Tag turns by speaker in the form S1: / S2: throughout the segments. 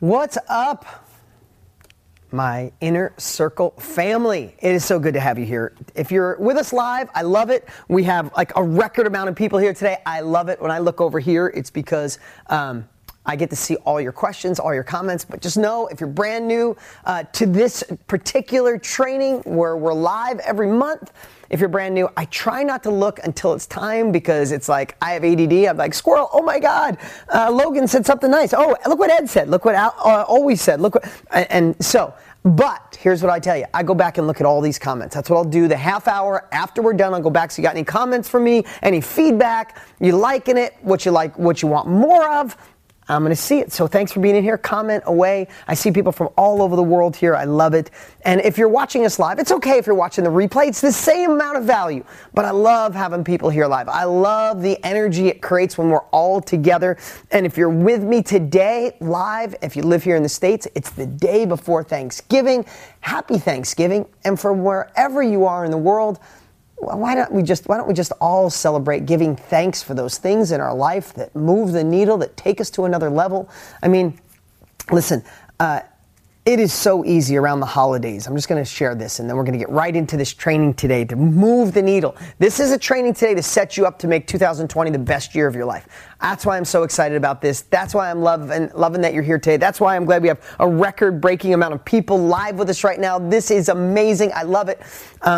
S1: What's up, my Inner Circle family? It is so good to have you here. If you're with us live, I love it. We have like a record amount of people here today. I love it. When I look over here, it's because I get to see all your questions, all your comments. But just know, if you're brand new to this particular training where we're live every month, if you're brand new, I try not to look until it's time because it's like I have ADD. I'm like, squirrel, oh my God. Logan said something nice. Oh, look what Ed said. Look what Al always said. Look what, but here's what I tell you. I go back and look at all these comments. That's what I'll do the half hour after we're done. I'll go back. So you got any comments from me, any feedback, you liking it, what you like, what you want more of, I'm going to see it. So thanks for being in here. Comment away. I see people from all over the world here. I love it. And if you're watching us live, it's okay if you're watching the replay. It's the same amount of value. But I love having people here live. I love the energy it creates when we're all together. And if you're with me today live, if you live here in the States, it's the day before Thanksgiving. Happy Thanksgiving. And from wherever you are in the world, why don't we just all celebrate giving thanks for those things in our life that move the needle, that take us to another level? I mean, listen, it is so easy around the holidays. I'm just going to share this, and then we're going to get right into this training today to move the needle. This is a training today to set you up to make 2020 the best year of your life. That's why I'm so excited about this. That's why I'm loving that you're here today. That's why I'm glad we have a record-breaking amount of people live with us right now. This is amazing. I love it.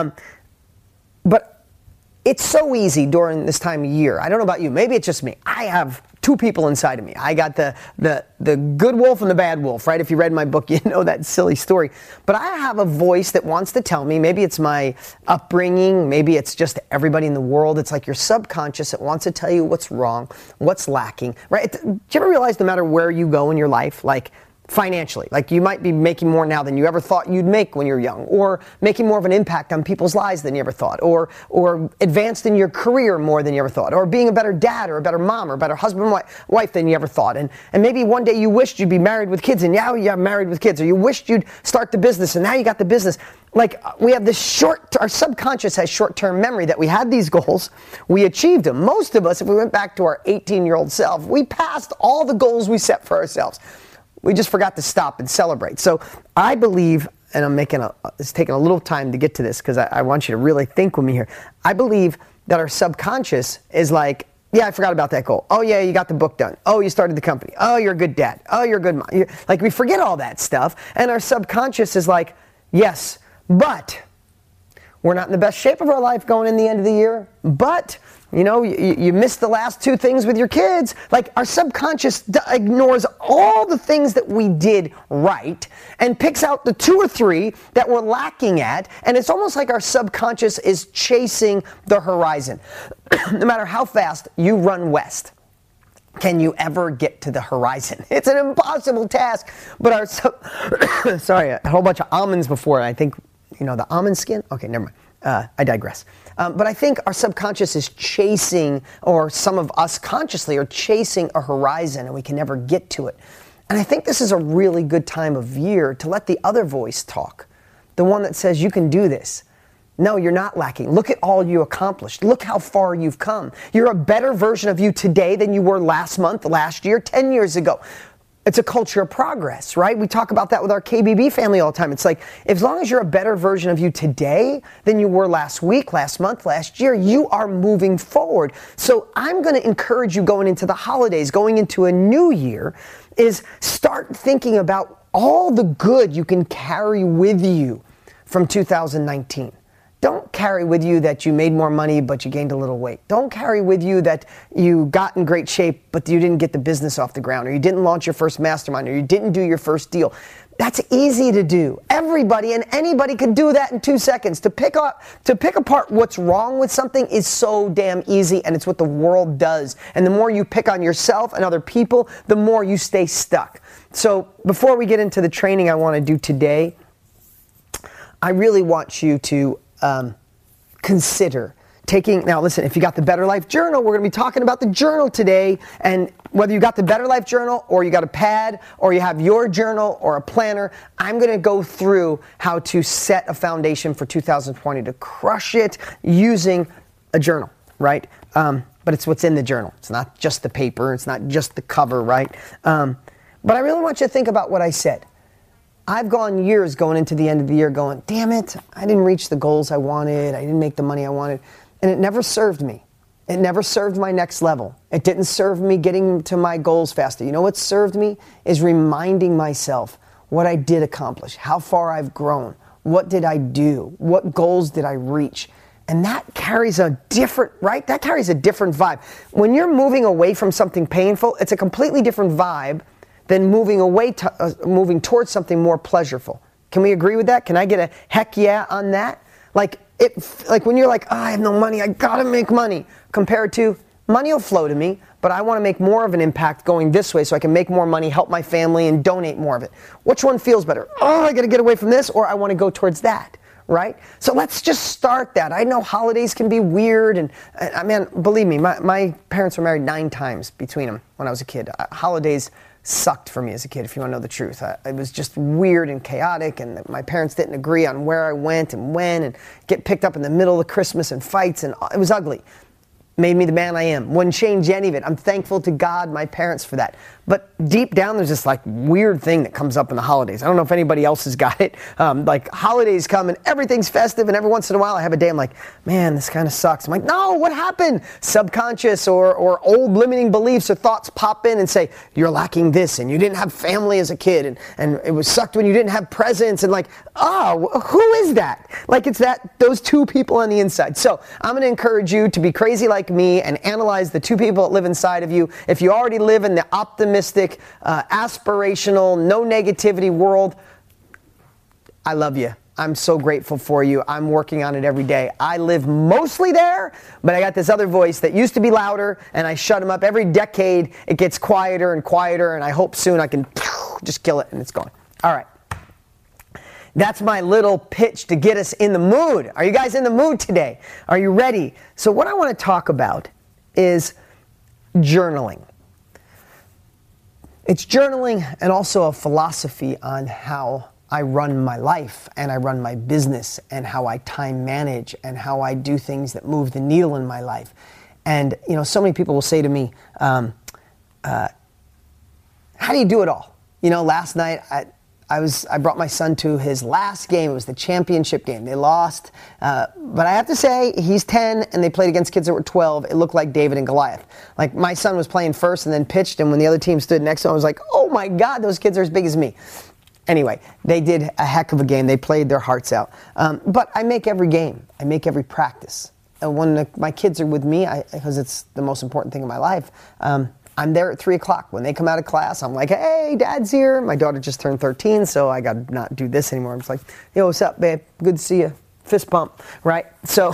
S1: But it's so easy during this time of year. I don't know about you. Maybe it's just me. I have two people inside of me. I got the good wolf and the bad wolf, right? If you read my book, you know that silly story. But I have a voice that wants to tell me, maybe it's my upbringing, maybe it's just everybody in the world. It's like your subconscious that wants to tell you what's wrong, what's lacking, right? Do you ever realize no matter where you go in your life, like financially, like you might be making more now than you ever thought you'd make when you're young, or making more of an impact on people's lives than you ever thought, or advanced in your career more than you ever thought, or being a better dad or a better mom or a better husband and wife than you ever thought. And maybe one day you wished you'd be married with kids, and now you're married with kids, or you wished you'd start the business, and now you got the business. Like, we have this our subconscious has short-term memory that we had these goals, we achieved them. Most of us, if we went back to our 18-year-old self, we passed all the goals we set for ourselves. We just forgot to stop and celebrate. So I believe, and it's taking a little time to get to this because I want you to really think with me here. I believe that our subconscious is like, yeah, I forgot about that goal. Oh, yeah, you got the book done. Oh, you started the company. Oh, you're a good dad. Oh, you're a good mom. Like, we forget all that stuff. And our subconscious is like, yes, but we're not in the best shape of our life going in the end of the year. But you know, you missed the last two things with your kids. Like, our subconscious ignores all the things that we did right and picks out the two or three that we're lacking at. And it's almost like our subconscious is chasing the horizon. No matter how fast you run west, can you ever get to the horizon? It's an impossible task. But sorry, a whole bunch of almonds before. I think, the almond skin. Okay, never mind. I digress. But I think our subconscious is chasing, or some of us consciously are chasing a horizon, and we can never get to it. And I think this is a really good time of year to let the other voice talk. The one that says, you can do this. No, you're not lacking. Look at all you accomplished. Look how far you've come. You're a better version of you today than you were last month, last year, 10 years ago. It's a culture of progress, right? We talk about that with our KBB family all the time. It's like, as long as you're a better version of you today than you were last week, last month, last year, you are moving forward. So I'm going to encourage you going into the holidays, going into a new year, is start thinking about all the good you can carry with you from 2019. Don't carry with you that you made more money, but you gained a little weight. Don't carry with you that you got in great shape, but you didn't get the business off the ground, or you didn't launch your first mastermind, or you didn't do your first deal. That's easy to do. Everybody and anybody can do that in 2 seconds. To pick apart what's wrong with something is so damn easy, and it's what the world does. And the more you pick on yourself and other people, the more you stay stuck. So before we get into the training I want to do today, I really want you to consider taking, now listen, if you got the Better Life Journal, we're going to be talking about the journal today. And whether you got the Better Life Journal, or you got a pad, or you have your journal or a planner, I'm going to go through how to set a foundation for 2020 to crush it using a journal, right? But it's what's in the journal. It's not just the paper. It's not just the cover, right? But I really want you to think about what I said. I've gone years going into the end of the year going, damn it, I didn't reach the goals I wanted. I didn't make the money I wanted. And it never served me. It never served my next level. It didn't serve me getting to my goals faster. You know what served me is reminding myself what I did accomplish, how far I've grown, what did I do, what goals did I reach. And that carries a different, right? That carries a different vibe. When you're moving away from something painful, it's a completely different vibe than moving towards something more pleasurable. Can we agree with that? Can I get a heck yeah on that? Like when you're like, oh, I have no money, I gotta make money, compared to money will flow to me, but I want to make more of an impact going this way so I can make more money, help my family, and donate more of it. Which one feels better? Oh, I gotta get away from this, or I want to go towards that. Right? So let's just start that. I know holidays can be weird, and I mean, believe me, my parents were married 9 times between them when I was a kid. Holidays sucked for me as a kid, if you want to know the truth. It was just weird and chaotic, and my parents didn't agree on where I went and when, and get picked up in the middle of Christmas and fights, and it was ugly. Made me the man I am. Wouldn't change any of it. I'm thankful to God, my parents, for that. But deep down, there's this like weird thing that comes up in the holidays. I don't know if anybody else has got it. Like holidays come and everything's festive, and every once in a while I have a day I'm like, man, this kind of sucks. I'm like, no, what happened? Subconscious or old limiting beliefs or thoughts pop in and say, you're lacking this, and you didn't have family as a kid, and it was sucked when you didn't have presents, and like, oh, who is that? Like it's those 2 people on the inside. So I'm going to encourage you to be crazy like me and analyze the 2 people that live inside of you. If you already live in the optimistic, aspirational, no negativity world, I love you. I'm so grateful for you. I'm working on it every day. I live mostly there, but I got this other voice that used to be louder, and I shut him up. Every decade, it gets quieter and quieter, and I hope soon I can just kill it and it's gone. All right. That's my little pitch to get us in the mood. Are you guys in the mood today? Are you ready? So what I want to talk about is journaling. It's journaling and also a philosophy on how I run my life and I run my business and how I time manage and how I do things that move the needle in my life. And, you know, so many people will say to me, how do you do it all? You know, last night I brought my son to his last game. It was the championship game. They lost. But I have to say, he's 10, and they played against kids that were 12. It looked like David and Goliath. Like, my son was playing first and then pitched, and when the other team stood next to him, I was like, oh, my God, those kids are as big as me. Anyway, they did a heck of a game. They played their hearts out. But I make every game. I make every practice. And when my kids are with me, because it's the most important thing in my life, I'm there at 3 o'clock. When they come out of class, I'm like, hey, Dad's here. My daughter just turned 13, so I got to not do this anymore. I'm just like, yo, what's up, babe? Good to see you. Fist bump, right? So,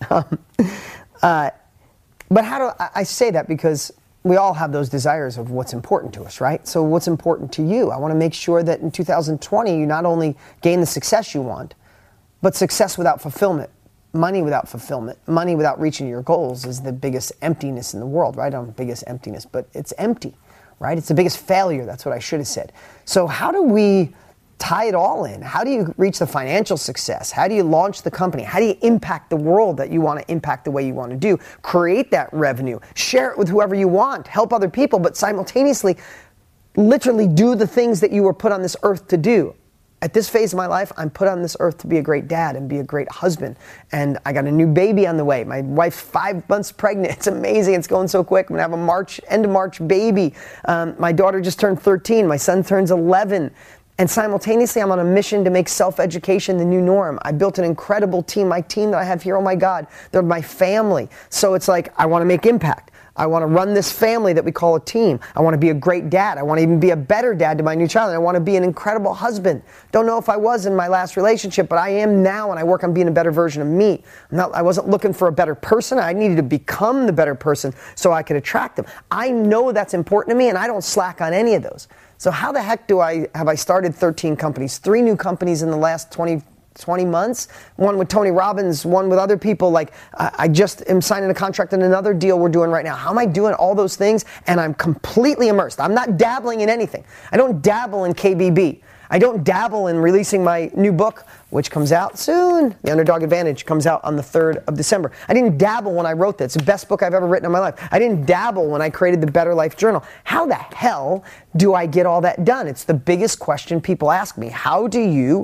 S1: but how do I say that? Because we all have those desires of what's important to us, right? So what's important to you? I want to make sure that in 2020, you not only gain the success you want, but success without fulfillment. Money without fulfillment, money without reaching your goals is the biggest emptiness in the world, right? Not the biggest emptiness, but it's empty, right? It's the biggest failure. That's what I should have said. So how do we tie it all in? How do you reach the financial success? How do you launch the company? How do you impact the world that you want to impact the way you want to do? Create that revenue, share it with whoever you want, help other people, but simultaneously, literally do the things that you were put on this earth to do. At this phase of my life, I'm put on this earth to be a great dad and be a great husband. And I got a new baby on the way. My wife's 5 months pregnant. It's amazing. It's going so quick. I'm going to have a end of March baby. My daughter just turned 13. My son turns 11. And simultaneously, I'm on a mission to make self-education the new norm. I built an incredible team. My team that I have here, oh my God, they're my family. So it's like, I want to make impact. I want to run this family that we call a team. I want to be a great dad. I want to even be a better dad to my new child. And I want to be an incredible husband. Don't know if I was in my last relationship, but I am now, and I work on being a better version of me. I wasn't looking for a better person. I needed to become the better person so I could attract them. I know that's important to me, and I don't slack on any of those. So how the heck have I started 13 companies, 3 new companies in the last 20 months, one with Tony Robbins, one with other people. Like I just am signing a contract in another deal we're doing right now. How am I doing all those things? And I'm completely immersed. I'm not dabbling in anything. I don't dabble in KBB. I don't dabble in releasing my new book, which comes out soon. The Underdog Advantage comes out on the 3rd of December. I didn't dabble when I wrote that. It's the best book I've ever written in my life. I didn't dabble when I created the Better Life Journal. How the hell do I get all that done? It's the biggest question people ask me. How do you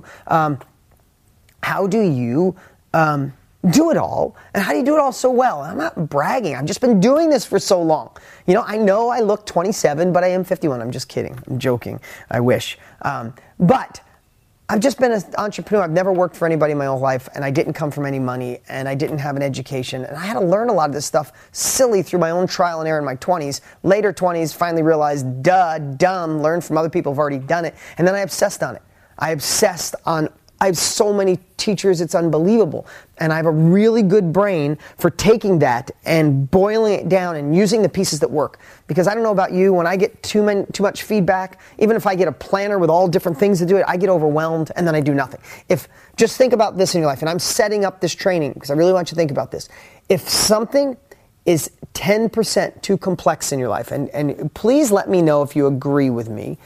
S1: do it all, and how do you do it all so well? I'm not bragging. I've just been doing this for so long. You know I look 27, but I am 51. I'm just kidding. I'm joking. I wish. But I've just been an entrepreneur. I've never worked for anybody in my whole life, and I didn't come from any money, and I didn't have an education, and I had to learn a lot of this stuff silly through my own trial and error in my 20s. Later 20s, finally realized, dumb, learn from other people who've already done it, and then I obsessed on it. I have so many teachers, it's unbelievable. And I have a really good brain for taking that and boiling it down and using the pieces that work. Because I don't know about you, when I get too much feedback, even if I get a planner with all different things to do it, I get overwhelmed and then I do nothing. Just think about this in your life, and I'm setting up this training because I really want you to think about this. If something is 10% too complex in your life, and please let me know if you agree with me,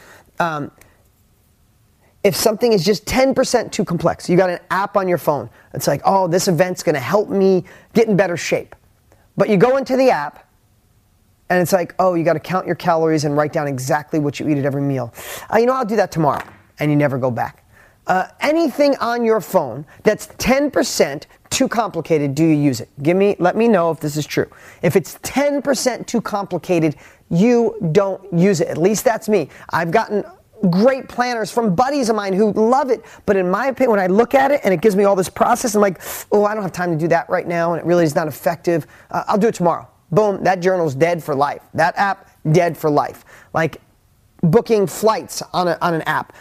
S1: if something is just 10% too complex, you got an app on your phone, it's like, oh, this event's going to help me get in better shape. But you go into the app, and it's like, oh, you got to count your calories and write down exactly what you eat at every meal. I'll do that tomorrow, and you never go back. Anything on your phone that's 10% too complicated, do you use it? Let me know if this is true. If it's 10% too complicated, you don't use it. At least that's me. I've gotten great planners from buddies of mine who love it, but in my opinion, when I look at it and it gives me all this process, I'm like, oh, I don't have time to do that right now, and it really is not effective. I'll do it tomorrow. Boom, that journal's dead for life. That app, dead for life. Like booking flights on an app.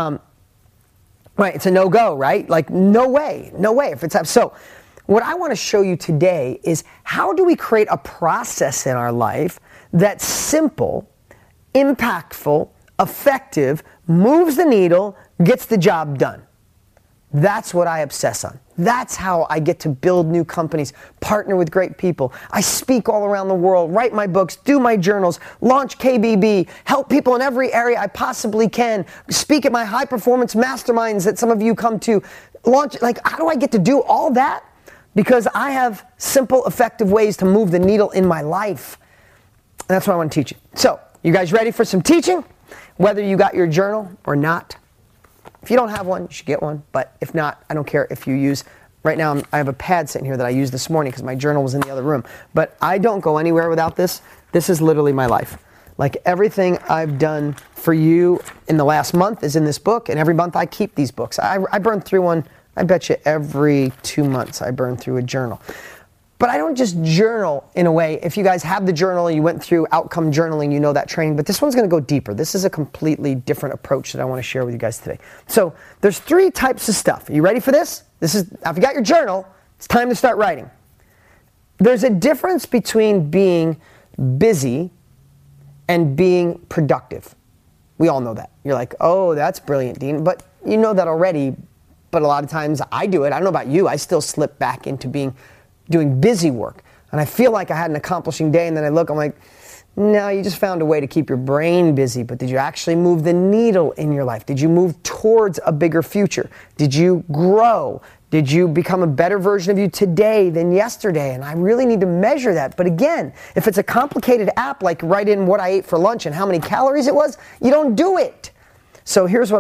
S1: Right, it's a no-go, right? Like, no way. If it's so, what I want to show you today is how do we create a process in our life that's simple, impactful, effective, moves the needle, gets the job done. That's what I obsess on. That's how I get to build new companies, partner with great people. I speak all around the world, write my books, do my journals, launch KBB, help people in every area I possibly can, speak at my high-performance masterminds that some of you come to. How do I get to do all that? Because I have simple, effective ways to move the needle in my life. And that's what I want to teach you. So, you guys ready for some teaching? Whether you got your journal or not. If you don't have one, you should get one. But if not, I don't care if you use. Right now, I have a pad sitting here that I used this morning because my journal was in the other room. But I don't go anywhere without this. This is literally my life. Like everything I've done for you in the last month is in this book. And every month I keep these books. I burn through one, I bet you every 2 months I burn through a journal. But I don't just journal in a way. If you guys have the journal, you went through outcome journaling, you know that training. But this one's going to go deeper. This is a completely different approach that I want to share with you guys today. So there's 3 types of stuff. Are you ready for this? If you got your journal, it's time to start writing. There's a difference between being busy and being productive. We all know that. You're like, oh, that's brilliant, Dean. But you know that already. But a lot of times I do it. I don't know about you. I still slip back into doing busy work. And I feel like I had an accomplishing day, and then I look, I'm like, no, you just found a way to keep your brain busy, but did you actually move the needle in your life? Did you move towards a bigger future? Did you grow? Did you become a better version of you today than yesterday? And I really need to measure that. But again, if it's a complicated app, like write in what I ate for lunch and how many calories it was, you don't do it. So here's what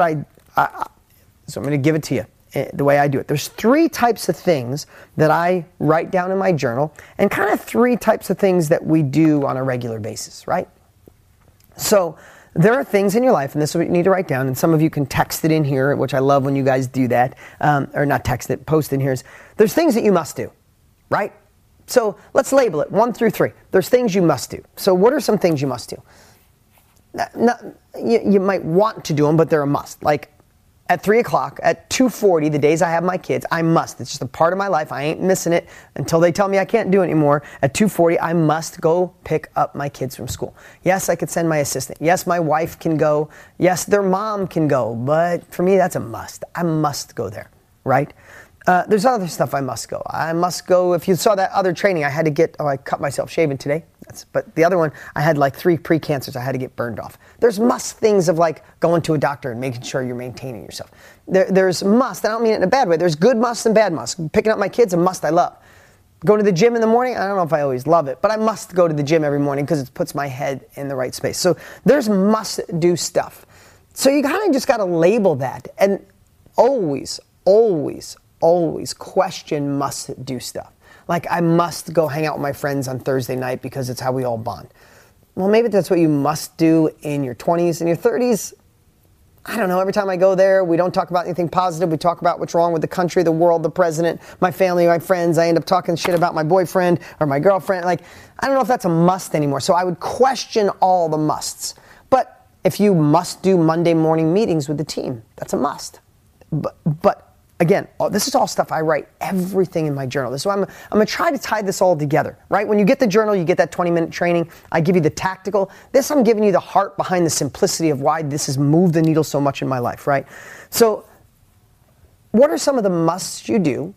S1: so I'm going to give it to you. The way I do it. There's 3 types of things that I write down in my journal, and kind of 3 types of things that we do on a regular basis, right? So there are things in your life, and this is what you need to write down, and some of you can text it in here, which I love when you guys do that, or not text it, post in here. There's things that you must do, right? So let's label it 1 through 3. There's things you must do. So what are some things you must do? You might want to do them, but they're a must. Like, at 3 o'clock, at 2:40, the days I have my kids, I must. It's just a part of my life. I ain't missing it until they tell me I can't do it anymore. At 2:40, I must go pick up my kids from school. Yes, I could send my assistant. Yes, my wife can go. Yes, their mom can go. But for me, that's a must. I must go there, right? There's other stuff I must go. I must go. If you saw that other training, I had to get, I cut myself shaving today. But the other one, I had like 3 pre-cancers I had to get burned off. There's must things of like going to a doctor and making sure you're maintaining yourself. There's must, I don't mean it in a bad way. There's good must and bad must. Picking up my kids, a must I love. Going to the gym in the morning, I don't know if I always love it, but I must go to the gym every morning because it puts my head in the right space. So there's must do stuff. So you kind of just got to label that and always, always, always question must do stuff. Like I must go hang out with my friends on Thursday night because it's how we all bond. Well, maybe that's what you must do in your 20s and your 30s. I don't know. Every time I go there, we don't talk about anything positive. We talk about what's wrong with the country, the world, the president, my family, my friends. I end up talking shit about my boyfriend or my girlfriend. Like, I don't know if that's a must anymore. So I would question all the musts. But if you must do Monday morning meetings with the team, that's a must. But again, this is all stuff I write everything in my journal. This is why I'm going to try to tie this all together, right? When you get the journal, you get that 20-minute training. I give you the tactical. This, I'm giving you the heart behind the simplicity of why this has moved the needle so much in my life, right? So what are some of the musts you do?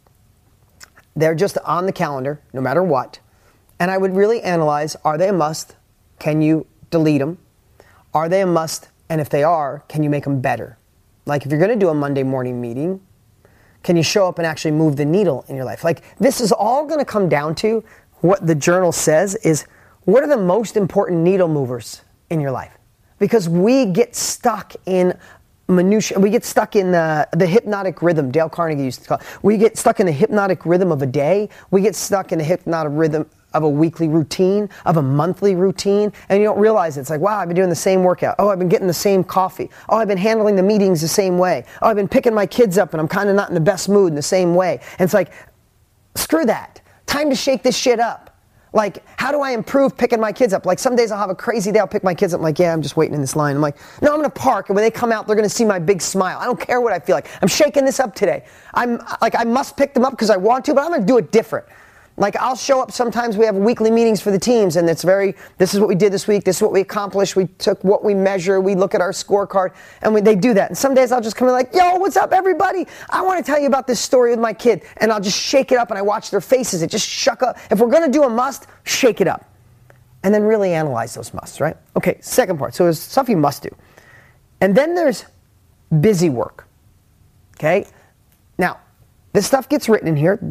S1: They're just on the calendar, no matter what. And I would really analyze, are they a must? Can you delete them? Are they a must? And if they are, can you make them better? Like if you're going to do a Monday morning meeting, can you show up and actually move the needle in your life? Like this is all going to come down to what the journal says is what are the most important needle movers in your life? Because we get stuck in minutia. We get stuck in the hypnotic rhythm. Dale Carnegie used to call it. We get stuck in the hypnotic rhythm of a day. We get stuck in the hypnotic rhythm of a weekly routine, of a monthly routine, and you don't realize it. It's like, wow, I've been doing the same workout. Oh, I've been getting the same coffee. Oh, I've been handling the meetings the same way. Oh, I've been picking my kids up and I'm kind of not in the best mood in the same way. And it's like, screw that. Time to shake this shit up. Like, how do I improve picking my kids up? Like, some days I'll have a crazy day, I'll pick my kids up. I'm like, yeah, I'm just waiting in this line. I'm like, no, I'm going to park. And when they come out, they're going to see my big smile. I don't care what I feel like. I'm shaking this up today. I'm like, I must pick them up because I want to, but I'm going to do it different. Like I'll show up, sometimes we have weekly meetings for the teams and it's this is what we did this week, this is what we accomplished, we took what we measure, we look at our scorecard and they do that. And some days I'll just come in like, yo, what's up everybody? I want to tell you about this story with my kid. And I'll just shake it up and I watch their faces. It just shuck up. If we're going to do a must, shake it up. And then really analyze those musts, right? Okay, second part. So there's stuff you must do. And then there's busy work. Okay? Now, this stuff gets written in here.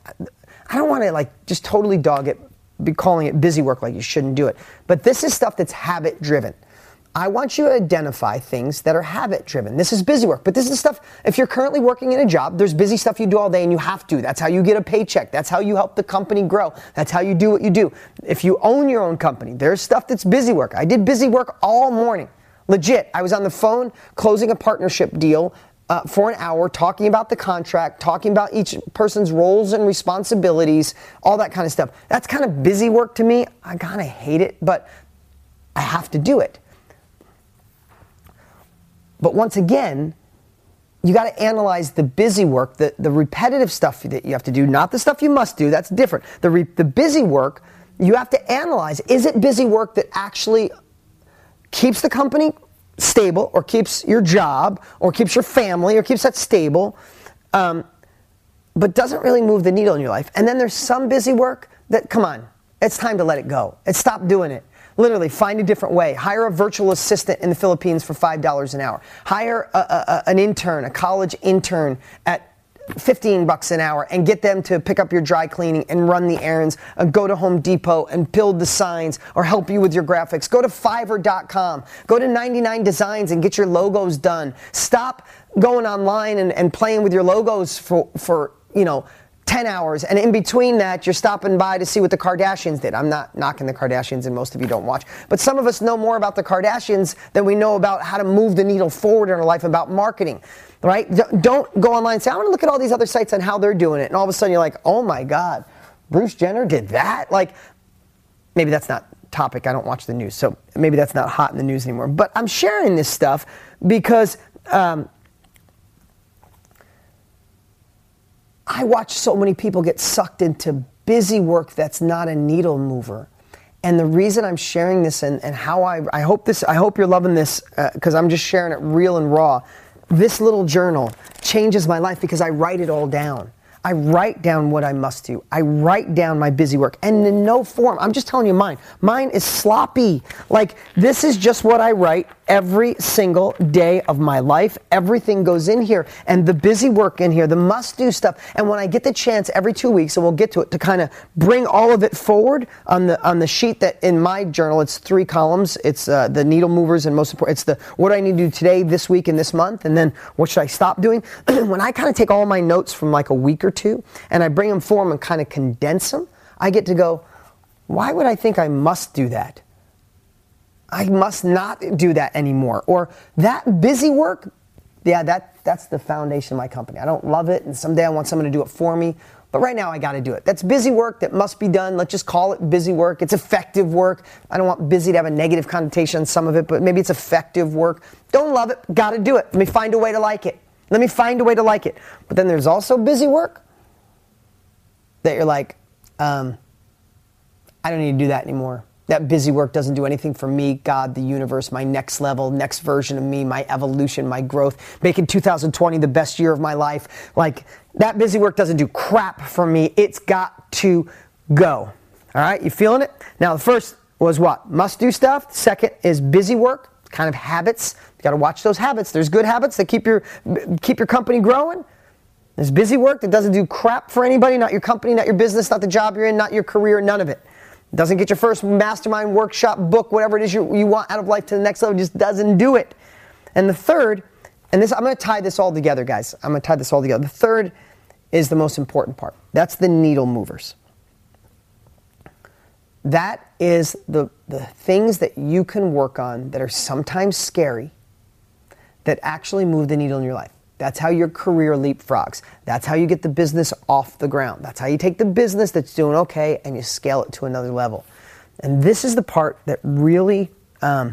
S1: I don't want to like just totally dog it, be calling it busy work like you shouldn't do it. But this is stuff that's habit driven. I want you to identify things that are habit driven. This is busy work, but this is stuff, if you're currently working in a job, there's busy stuff you do all day and you have to. That's how you get a paycheck. That's how you help the company grow. That's how you do what you do. If you own your own company, there's stuff that's busy work. I did busy work all morning. Legit. I was on the phone closing a partnership deal for an hour, talking about the contract, talking about each person's roles and responsibilities, all that kind of stuff. That's kind of busy work to me. I kind of hate it, but I have to do it. But once again, you got to analyze the busy work, the repetitive stuff that you have to do, not the stuff you must do. That's different. The busy work, you have to analyze. Is it busy work that actually keeps the company stable or keeps your job or keeps your family or keeps that stable, but doesn't really move the needle in your life? And then there's some busy work that, come on, it's time to let it go. And stop doing it. Literally, find a different way. Hire a virtual assistant in the Philippines for $5 an hour. Hire an intern, a college intern at $15 an hour and get them to pick up your dry cleaning and run the errands and go to Home Depot and build the signs or help you with your graphics. Go to Fiverr.com. Go to 99 Designs and get your logos done. Stop going online and playing with your logos for 10 hours, and in between that, you're stopping by to see what the Kardashians did. I'm not knocking the Kardashians, and most of you don't watch. But some of us know more about the Kardashians than we know about how to move the needle forward in our life, about marketing, right? Don't go online and say, I want to look at all these other sites and how they're doing it. And all of a sudden, you're like, oh my God, Bruce Jenner did that? Like, maybe that's not topic. I don't watch the news, so maybe that's not hot in the news anymore. But I'm sharing this stuff because I watch so many people get sucked into busy work that's not a needle mover. And the reason I'm sharing this and how I hope you're loving this because I'm just sharing it real and raw. this little journal changes my life because I write it all down. I write down what I must do. I write down my busy work. And in no form, I'm just telling you mine. Mine is sloppy. Like, this is just what I write every single day of my life. Everything goes in here. And the busy work in here, the must-do stuff. And when I get the chance every 2 weeks, and we'll get to it, to kind of bring all of it forward on the sheet that in my journal, it's 3 columns. It's the needle movers, and most important, it's the what do I need to do today, this week, and this month, and then what should I stop doing? When I kind of take all my notes from like a week or two, and I bring them form and kind of condense them, I get to go, why would I think I must do that? I must not do that anymore. Or that busy work, yeah, that's the foundation of my company. I don't love it, and someday I want someone to do it for me, but right now I got to do it. That's busy work that must be done. Let's just call it busy work. It's effective work. I don't want busy to have a negative connotation on some of it, but maybe it's effective work. Don't love it, got to do it. Let me find a way to like it. Let me find a way to like it. But then there's also busy work that you're like, I don't need to do that anymore. That busy work doesn't do anything for me, God, the universe, my next level, next version of me, my evolution, my growth, making 2020 the best year of my life. Like, that busy work doesn't do crap for me. It's got to go. All right, you feeling it? Now, the first was what? Must do stuff. Second is busy work, kind of habits. You got to watch those habits. There's good habits that keep your company growing. There's busy work that doesn't do crap for anybody, not your company, not your business, not the job you're in, not your career, none of it. Doesn't get your first mastermind, workshop, book, whatever it is you want out of life to the next level, just doesn't do it. And the third, and this, I'm going to tie this all together, guys. I'm going to tie this all together. The third is the most important part. That's the needle movers. That is the things that you can work on that are sometimes scary that actually move the needle in your life. That's how your career leapfrogs. That's how you get the business off the ground. That's how you take the business that's doing okay and you scale it to another level. And this is the part that really, and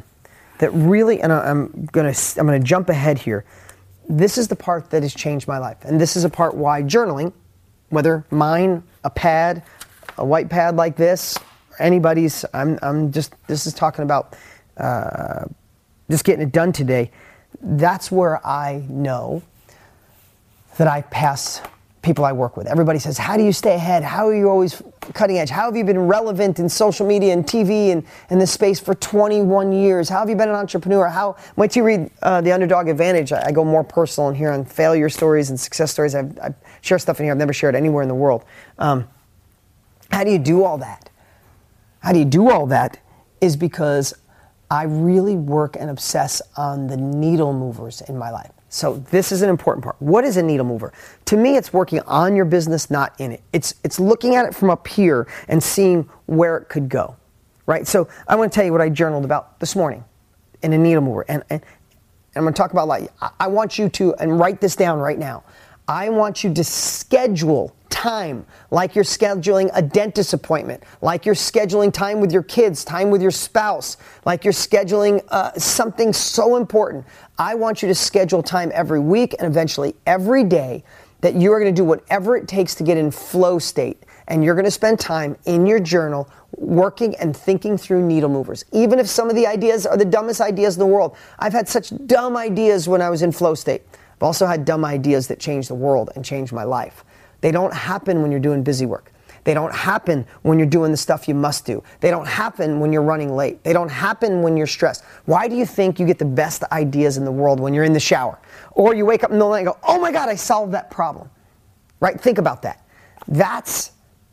S1: I'm gonna jump ahead here. This is the part that has changed my life. And this is a part why journaling, whether mine, a pad, a white pad like this, or anybody's, this is talking about just getting it done today. That's where I know that I pass people I work with. Everybody says, how do you stay ahead? How are you always cutting edge? How have you been relevant in social media and TV and in this space for 21 years? How have you been an entrepreneur? Wait till you read The Underdog Advantage. I go more personal in here on failure stories and success stories. I share stuff in here I've never shared anywhere in the world. How do you do all that? How do you do all that is because I really work and obsess on the needle movers in my life. So this is an important part. What is a needle mover? To me, it's working on your business, not in it. It's looking at it from up here and seeing where it could go, right? So I want to tell you what I journaled about this morning in a needle mover. And I'm going to talk about, like, I want you to, and write this down right now. I want you to schedule time like you're scheduling a dentist appointment, like you're scheduling time with your kids, time with your spouse, like you're scheduling something so important. I want you to schedule time every week and eventually every day that you are going to do whatever it takes to get in flow state. And you're going to spend time in your journal working and thinking through needle movers. Even if some of the ideas are the dumbest ideas in the world. I've had such dumb ideas when I was in flow state. I've also had dumb ideas that changed the world and changed my life. They don't happen when you're doing busy work. They don't happen when you're doing the stuff you must do. They don't happen when you're running late. They don't happen when you're stressed. Why do you think you get the best ideas in the world when you're in the shower? Or you wake up in the night and go, oh my God, I solved that problem. Right? Think about that. That's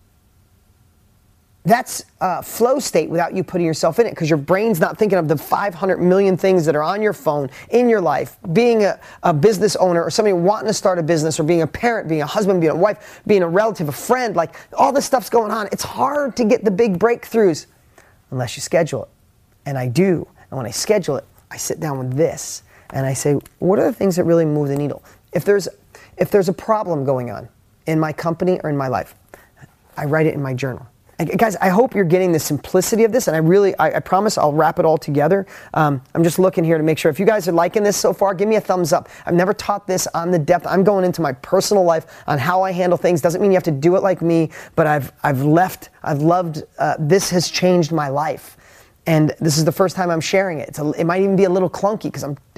S1: flow state without you putting yourself in it, because your brain's not thinking of the 500 million things that are on your phone, in your life, being a business owner or somebody wanting to start a business, or being a parent, being a husband, being a wife, being a relative, a friend, like all this stuff's going on. It's hard to get the big breakthroughs unless you schedule it. And I do. And when I schedule it, I sit down with this and I say, what are the things that really move the needle? If there's a problem going on in my company or in my life, I write it in my journal. Guys, I hope you're getting the simplicity of this, and I promise I'll wrap it all together. I'm just looking here to make sure. If you guys are liking this so far, give me a thumbs up. I've never taught this on the depth. I'm going into my personal life on how I handle things. Doesn't mean you have to do it like me, but I've loved, this has changed my life. And this is the first time I'm sharing it. It might even be a little clunky because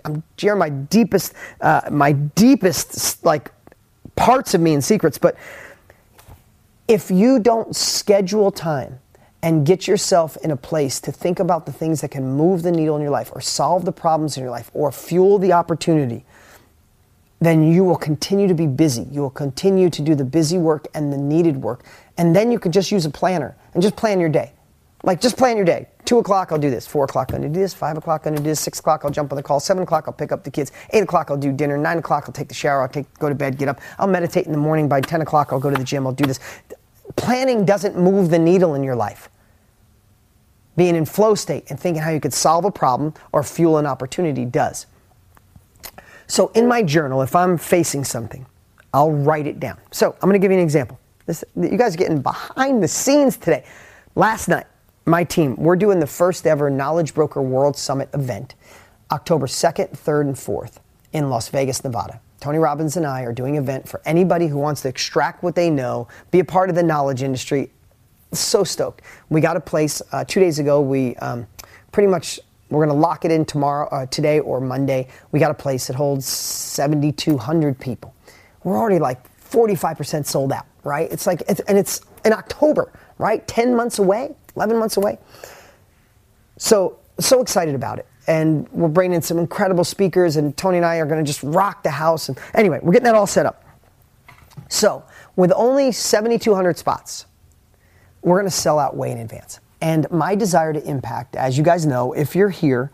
S1: I'm sharing my deepest like parts of me and secrets. But if you don't schedule time and get yourself in a place to think about the things that can move the needle in your life or solve the problems in your life or fuel the opportunity, then you will continue to be busy. You will continue to do the busy work and the needed work. And then you could just use a planner and just plan your day. Like, just plan your day. 2 o'clock, I'll do this. 4 o'clock, I'm going to do this. 5 o'clock, I'm going to do this. 6 o'clock, I'll jump on the call. 7 o'clock, I'll pick up the kids. 8 o'clock, I'll do dinner. 9 o'clock, I'll take the shower. Go to bed, get up. I'll meditate in the morning. By 10 o'clock, I'll go to the gym. I'll do this. Planning doesn't move the needle in your life. Being in flow state and thinking how you could solve a problem or fuel an opportunity does. So in my journal, if I'm facing something, I'll write it down. So I'm going to give you an example. You guys are getting behind the scenes today. Last night, my team, we're doing the first ever Knowledge Broker World Summit event, October 2nd, 3rd, and 4th in Las Vegas, Nevada. Tony Robbins and I are doing an event for anybody who wants to extract what they know, be a part of the knowledge industry. So stoked. We got a place 2 days ago. We we're going to lock it in today or Monday. We got a place that holds 7,200 people. We're already like 45% sold out, right? It's in October, right? 10 months away, 11 months away. So excited about it. And we're bringing in some incredible speakers, and Tony and I are going to just rock the house. And anyway, we're getting that all set up. So with only 7,200 spots, we're going to sell out way in advance. And my desire to impact, as you guys know, if you're here,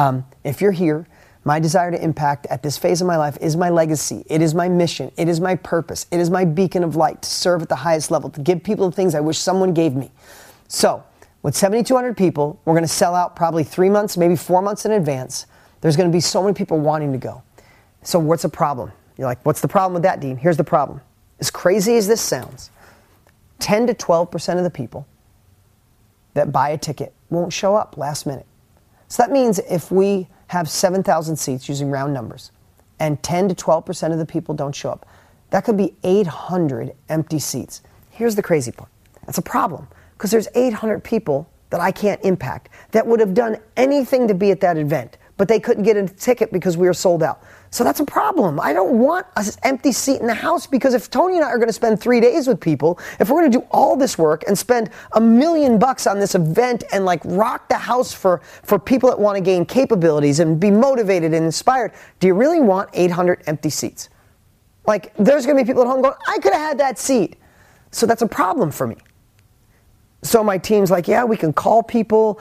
S1: my desire to impact at this phase of my life is my legacy. It is my mission. It is my purpose. It is my beacon of light to serve at the highest level, to give people the things I wish someone gave me. So with 7,200 people, we're going to sell out probably 3 months, maybe 4 months in advance. There's going to be so many people wanting to go. So what's the problem? You're like, what's the problem with that, Dean? Here's the problem. As crazy as this sounds, 10 to 12% of the people that buy a ticket won't show up last minute. So that means if we have 7,000 seats using round numbers and 10 to 12% of the people don't show up, that could be 800 empty seats. Here's the crazy part. That's a problem because there's 800 people that I can't impact that would have done anything to be at that event, but they couldn't get a ticket because we were sold out. So that's a problem. I don't want an empty seat in the house, because if Tony and I are going to spend 3 days with people, if we're going to do all this work and spend $1 million on this event and like rock the house for people that want to gain capabilities and be motivated and inspired, do you really want 800 empty seats? Like, there's going to be people at home going, I could have had that seat. So that's a problem for me. So my team's like, yeah, we can call people.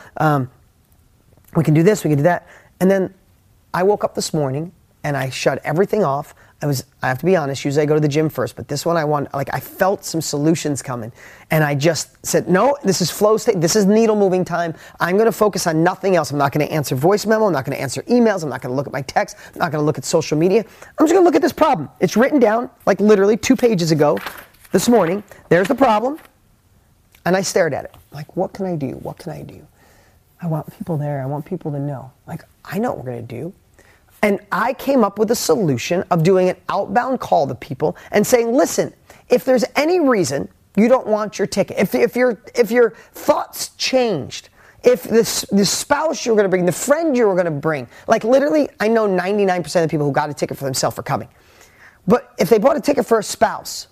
S1: We can do this, we can do that. And then I woke up this morning and I shut everything off. I have to be honest, usually I go to the gym first, but this one I felt some solutions coming. And I just said, no, this is flow state, this is needle moving time. I'm going to focus on nothing else. I'm not going to answer voice memo, I'm not going to answer emails, I'm not going to look at my text, I'm not going to look at social media. I'm just going to look at this problem. It's written down like literally 2 pages ago this morning. There's the problem. And I stared at it. Like, what can I do? What can I do? I want people there. I want people to know. Like, I know what we're going to do. And I came up with a solution of doing an outbound call to people and saying, listen, if there's any reason you don't want your ticket, if your thoughts changed, if the spouse you were going to bring, the friend you were going to bring, like literally, I know 99% of the people who got a ticket for themselves are coming. But if they bought a ticket for a spouse,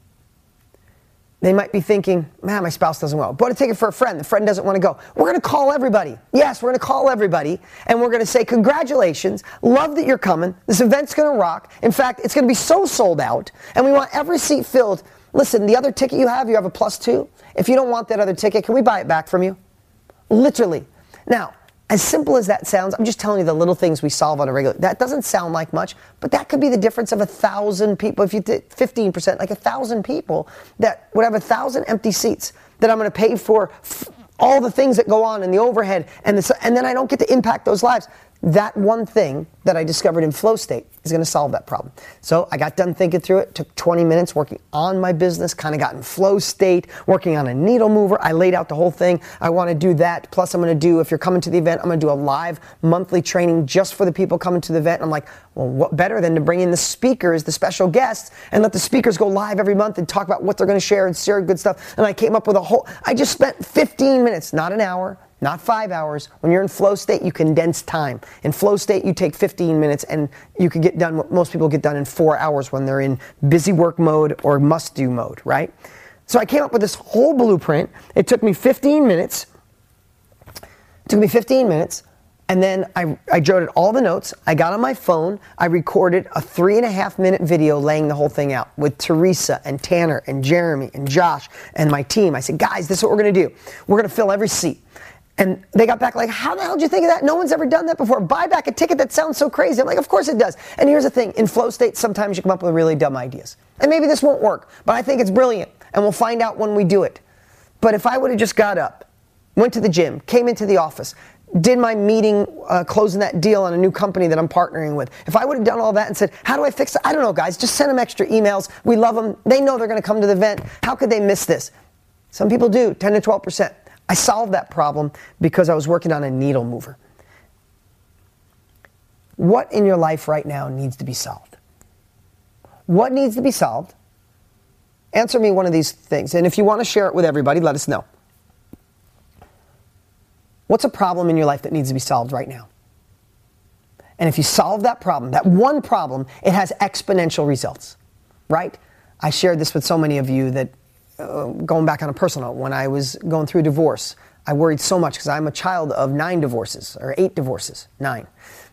S1: they might be thinking, man, my spouse doesn't want to go. Bought a ticket for a friend. The friend doesn't want to go. We're going to call everybody. Yes, we're going to call everybody. And we're going to say, congratulations. Love that you're coming. This event's going to rock. In fact, it's going to be so sold out. And we want every seat filled. Listen, the other ticket you have a +2. If you don't want that other ticket, can we buy it back from you? Literally. Now, as simple as that sounds, I'm just telling you the little things we solve on a regular. That doesn't sound like much, but that could be the difference of 1,000 people. If you did 15%, like 1,000 people that would have 1,000 empty seats that I'm going to pay for all the things that go on in the overhead, and then I don't get to impact those lives. That one thing that I discovered in flow state is going to solve that problem. So I got done thinking through it, took 20 minutes working on my business, kind of got in flow state, working on a needle mover. I laid out the whole thing. I want to do that. Plus I'm going to do, if you're coming to the event, I'm going to do a live monthly training just for the people coming to the event. And I'm like, well, what better than to bring in the speakers, the special guests, and let the speakers go live every month and talk about what they're going to share and share good stuff. And I came up with I just spent 15 minutes, not an hour, not 5 hours. When you're in flow state, you condense time. In flow state, you take 15 minutes and you can get done what most people get done in 4 hours when they're in busy work mode or must-do mode, right? So I came up with this whole blueprint. It took me 15 minutes. And then I jotted all the notes. I got on my phone. I recorded a 3.5-minute video laying the whole thing out with Teresa and Tanner and Jeremy and Josh and my team. I said, guys, this is what we're going to do. We're going to fill every seat. And they got back like, how the hell did you think of that? No one's ever done that before. Buy back a ticket. That sounds so crazy. I'm like, of course it does. And here's the thing. In flow state, sometimes you come up with really dumb ideas. And maybe this won't work, but I think it's brilliant. And we'll find out when we do it. But if I would have just got up, went to the gym, came into the office, did my meeting, closing that deal on a new company that I'm partnering with. If I would have done all that and said, how do I fix it? I don't know, guys. Just send them extra emails. We love them. They know they're going to come to the event. How could they miss this? Some people do, 10 to 12%. I solved that problem because I was working on a needle mover. What in your life right now needs to be solved? What needs to be solved? Answer me one of these things. And if you want to share it with everybody, let us know. What's a problem in your life that needs to be solved right now? And if you solve that problem, that one problem, it has exponential results, right? I shared this with so many of you that, going back on a personal note, when I was going through divorce, I worried so much because I'm a child of 9 divorces, or 8 divorces, 9,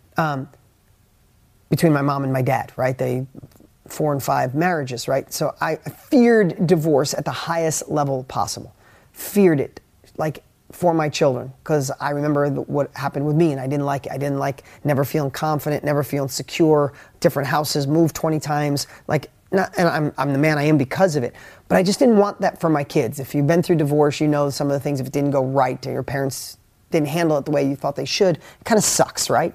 S1: between my mom and my dad, right? 4 and 5 marriages, right? So I feared divorce at the highest level possible. Feared it, like, for my children, because I remember what happened with me, and I didn't like it. I didn't like never feeling confident, never feeling secure, different houses, moved 20 times, and I'm the man I am because of it. But I just didn't want that for my kids. If you've been through divorce, you know some of the things, if it didn't go right, or your parents didn't handle it the way you thought they should, it kind of sucks, right?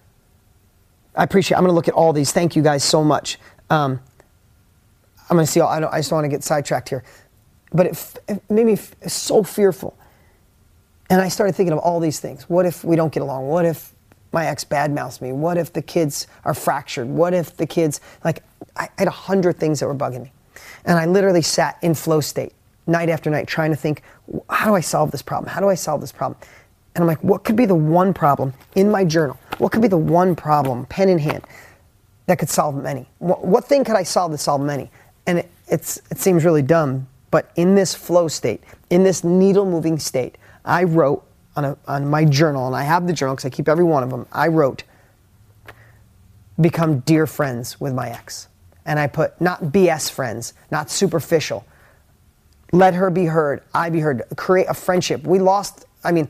S1: I'm going to look at all these. Thank you guys so much. I'm going to see, I just don't want to get sidetracked here. But it made me so fearful. And I started thinking of all these things. What if we don't get along? What if my ex badmouths me? What if the kids are fractured? What if the kids, I had 100 things that were bugging me. And I literally sat in flow state night after night trying to think, how do I solve this problem? How do I solve this problem? And I'm like, what could be the one problem in my journal? What could be the one problem, pen in hand, that could solve many? What thing could I solve to solve many? And it seems really dumb, but in this flow state, in this needle-moving state, I wrote on my journal, and I have the journal because I keep every one of them, I wrote, become dear friends with my ex. And I put, not BS friends, not superficial. Let her be heard, I be heard. Create a friendship. We lost,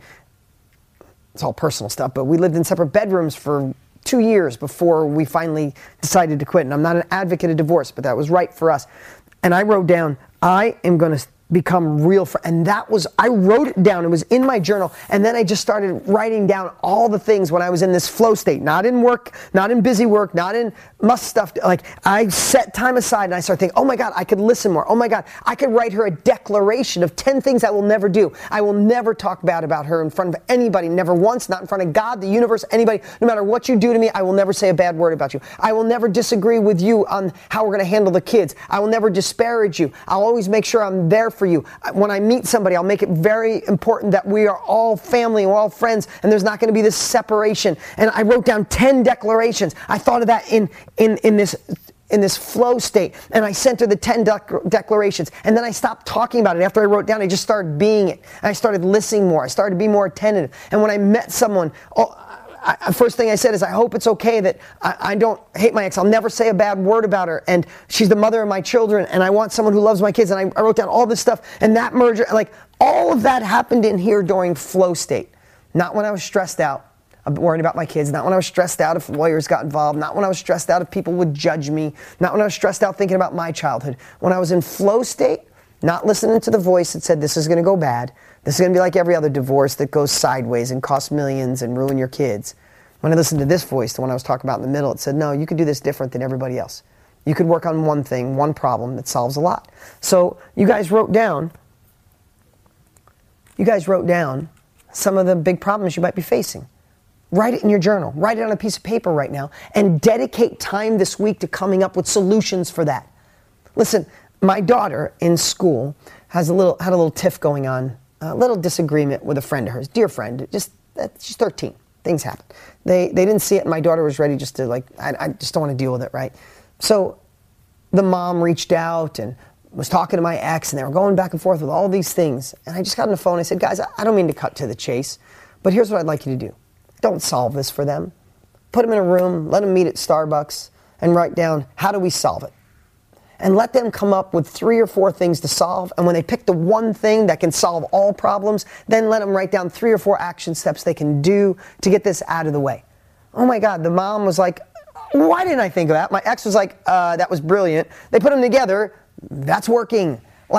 S1: it's all personal stuff, but we lived in separate bedrooms for 2 years before we finally decided to quit. And I'm not an advocate of divorce, but that was right for us. And I wrote down, I am going to become real friends. And I wrote it down. It was in my journal. And then I just started writing down all the things when I was in this flow state, not in work, not in busy work, not in must stuff. I set time aside and I started thinking, oh my God, I could listen more. Oh my God, I could write her a declaration of 10 things I will never do. I will never talk bad about her in front of anybody, never once, not in front of God, the universe, anybody. No matter what you do to me, I will never say a bad word about you. I will never disagree with you on how we're going to handle the kids. I will never disparage you. I'll always make sure I'm there for you. When I meet somebody, I'll make it very important that we are all family and we're all friends, and there's not going to be this separation. And I wrote down 10 declarations. I thought of that in this flow state, and I sent her the 10 declarations. And then I stopped talking about it. After I wrote down, I just started being it. And I started listening more. I started to be more attentive. And when I met someone, first thing I said is, I hope it's okay that I don't hate my ex. I'll never say a bad word about her. And she's the mother of my children. And I want someone who loves my kids. And I wrote down all this stuff. And that merger, all of that happened in here during flow state. Not when I was stressed out, worried about my kids. Not when I was stressed out if lawyers got involved. Not when I was stressed out if people would judge me. Not when I was stressed out thinking about my childhood. When I was in flow state, not listening to the voice that said, this is going to go bad. This is going to be like every other divorce that goes sideways and costs millions and ruin your kids. When I listened to this voice, the one I was talking about in the middle, it said, no, you could do this different than everybody else. You could work on one thing, one problem that solves a lot. So you guys wrote down some of the big problems you might be facing. Write it in your journal. Write it on a piece of paper right now and dedicate time this week to coming up with solutions for that. Listen, my daughter in school had a little tiff going on a little disagreement with a friend of hers, dear friend. She's 13. Things happen. They didn't see it, and my daughter was ready just to I just don't want to deal with it, right? So the mom reached out and was talking to my ex, and they were going back and forth with all these things. And I just got on the phone and I said, guys, I don't mean to cut to the chase, but here's what I'd like you to do. Don't solve this for them. Put them in a room, let them meet at Starbucks, and write down, how do we solve it? And let them come up with 3 or 4 things to solve. And when they pick the one thing that can solve all problems, then let them write down 3 or 4 action steps they can do to get this out of the way. Oh my God, the mom was like, why didn't I think of that? My ex was like, that was brilliant. They put them together, that's working.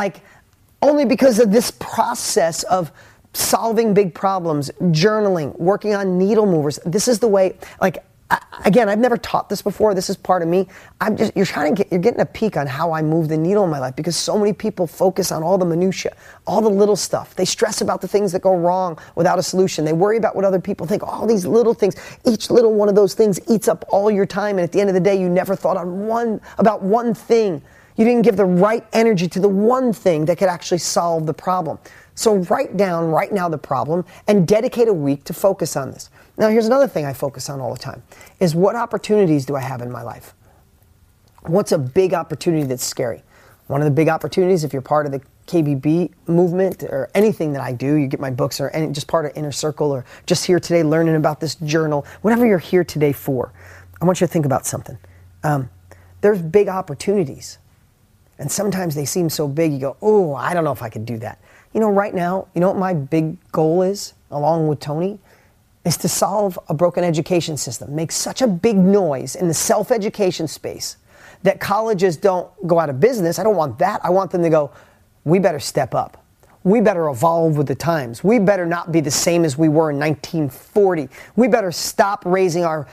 S1: Only because of this process of solving big problems, journaling, working on needle movers. This is the way, again, I've never taught this before. This is part of me. You're getting a peek on how I move the needle in my life, because so many people focus on all the minutia, all the little stuff. They stress about the things that go wrong without a solution. They worry about what other people think. All these little things. Each little one of those things eats up all your time. And at the end of the day, you never thought about one thing. You didn't give the right energy to the one thing that could actually solve the problem. So write down right now the problem and dedicate a week to focus on this. Now, here's another thing I focus on all the time, is what opportunities do I have in my life? What's a big opportunity that's scary? One of the big opportunities, if you're part of the KBB movement or anything that I do, you get my books or just part of Inner Circle or just here today learning about this journal, whatever you're here today for, I want you to think about something. There's big opportunities. And sometimes they seem so big, you go, oh, I don't know if I could do that. Right now, what my big goal is, along with Tony, is to solve a broken education system. Make such a big noise in the self-education space that colleges don't go out of business. I don't want that. I want them to go, we better step up. We better evolve with the times. We better not be the same as we were in 1940. We better stop raising our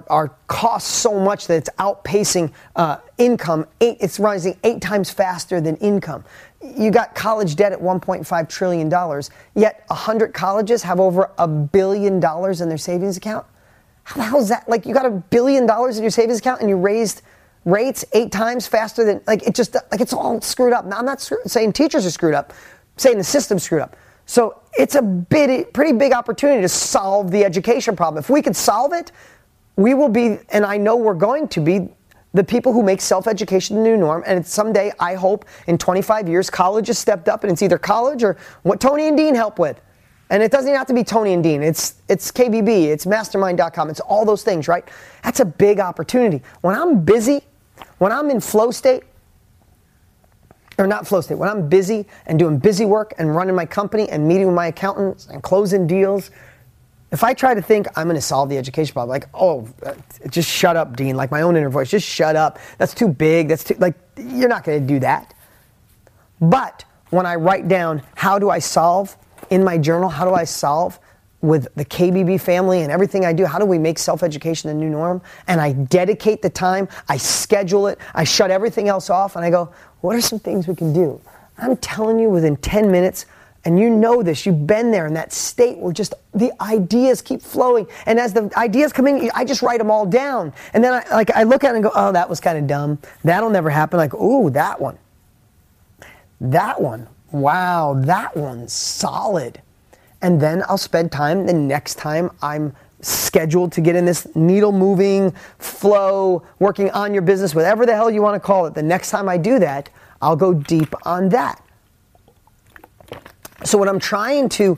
S1: costs so much that it's outpacing income. It's rising 8 times faster than income. You got college debt at $1.5 trillion, yet 100 colleges have over $1 billion in their savings account. How the hell is that? You got $1 billion in your savings account and you raised rates 8 times faster than, it's all screwed up. Now, I'm not saying teachers are screwed up. I'm saying the system's screwed up. So it's a pretty big opportunity to solve the education problem. If we could solve it, we will be, and I know we're going to be, the people who make self-education the new norm. And someday, I hope, in 25 years, college has stepped up, and it's either college or what Tony and Dean help with. And it doesn't even have to be Tony and Dean. It's KBB, it's mastermind.com, it's all those things, right? That's a big opportunity. When I'm busy, when I'm in flow state, or not flow state, when I'm busy and doing busy work and running my company and meeting with my accountants and closing deals, if I try to think I'm going to solve the education problem, just shut up, Dean, like my own inner voice, just shut up. That's too big. That's too, you're not going to do that. But when I write down, how do I solve in my journal, how do I solve with the KBB family and everything I do, how do we make self-education the new norm? And I dedicate the time, I schedule it, I shut everything else off, and I go, what are some things we can do? I'm telling you, within 10 minutes, and you know this, you've been there in that state where just the ideas keep flowing. And as the ideas come in, I just write them all down. And then I look at it and go, oh, that was kind of dumb. That'll never happen. Ooh, that one. That one. Wow, that one's solid. And then I'll spend time the next time I'm scheduled to get in this needle moving flow, working on your business, whatever the hell you want to call it. The next time I do that, I'll go deep on that. So what I'm trying to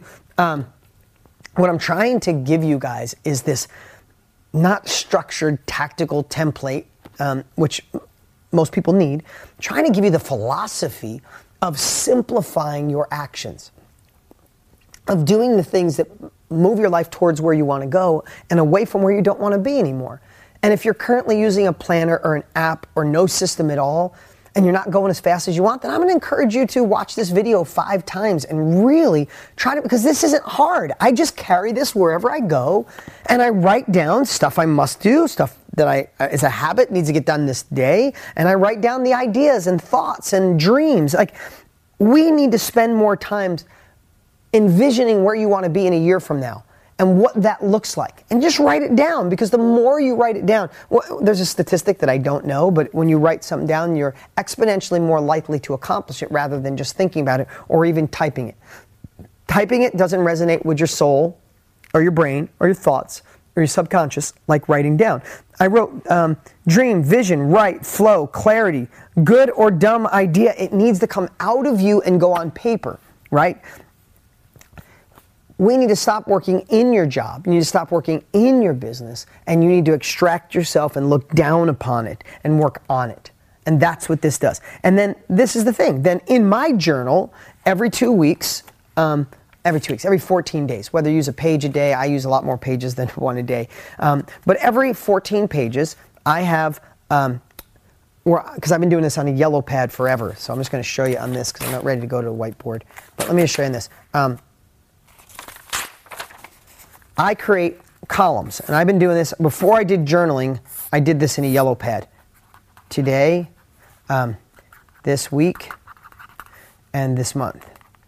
S1: give you guys is this not structured tactical template, which most people need. I'm trying to give you the philosophy of simplifying your actions, of doing the things that move your life towards where you want to go and away from where you don't want to be anymore. And if you're currently using a planner or an app or no system at all, and you're not going as fast as you want, then I'm going to encourage you to watch this video 5 times and really try to, because this isn't hard. I just carry this wherever I go, and I write down stuff I must do, stuff that is a habit, needs to get done this day, and I write down the ideas and thoughts and dreams. We need to spend more time envisioning where you want to be in a year from now and what that looks like. And just write it down, because the more you write it down, there's a statistic that I don't know, but when you write something down, you're exponentially more likely to accomplish it rather than just thinking about it or even typing it. typing it doesn't resonate with your soul or your brain or your thoughts or your subconscious like writing down. I wrote dream, vision, write, flow, clarity, good or dumb idea. It needs to come out of you and go on paper, right? We need to stop working in your job. You need to stop working in your business, and you need to extract yourself and look down upon it and work on it. And that's what this does. And then this is the thing. Then in my journal, every 2 weeks, every 14 days, whether you use a page a day, I use a lot more pages than one a day. But every 14 pages, I have, because I've been doing this on a yellow pad forever, so I'm just going to show you on this because I'm not ready to go to a whiteboard. But let me just show you on this. I create columns, and I've been doing this. Before I did journaling, I did this in a yellow pad. Today, this week, and this month.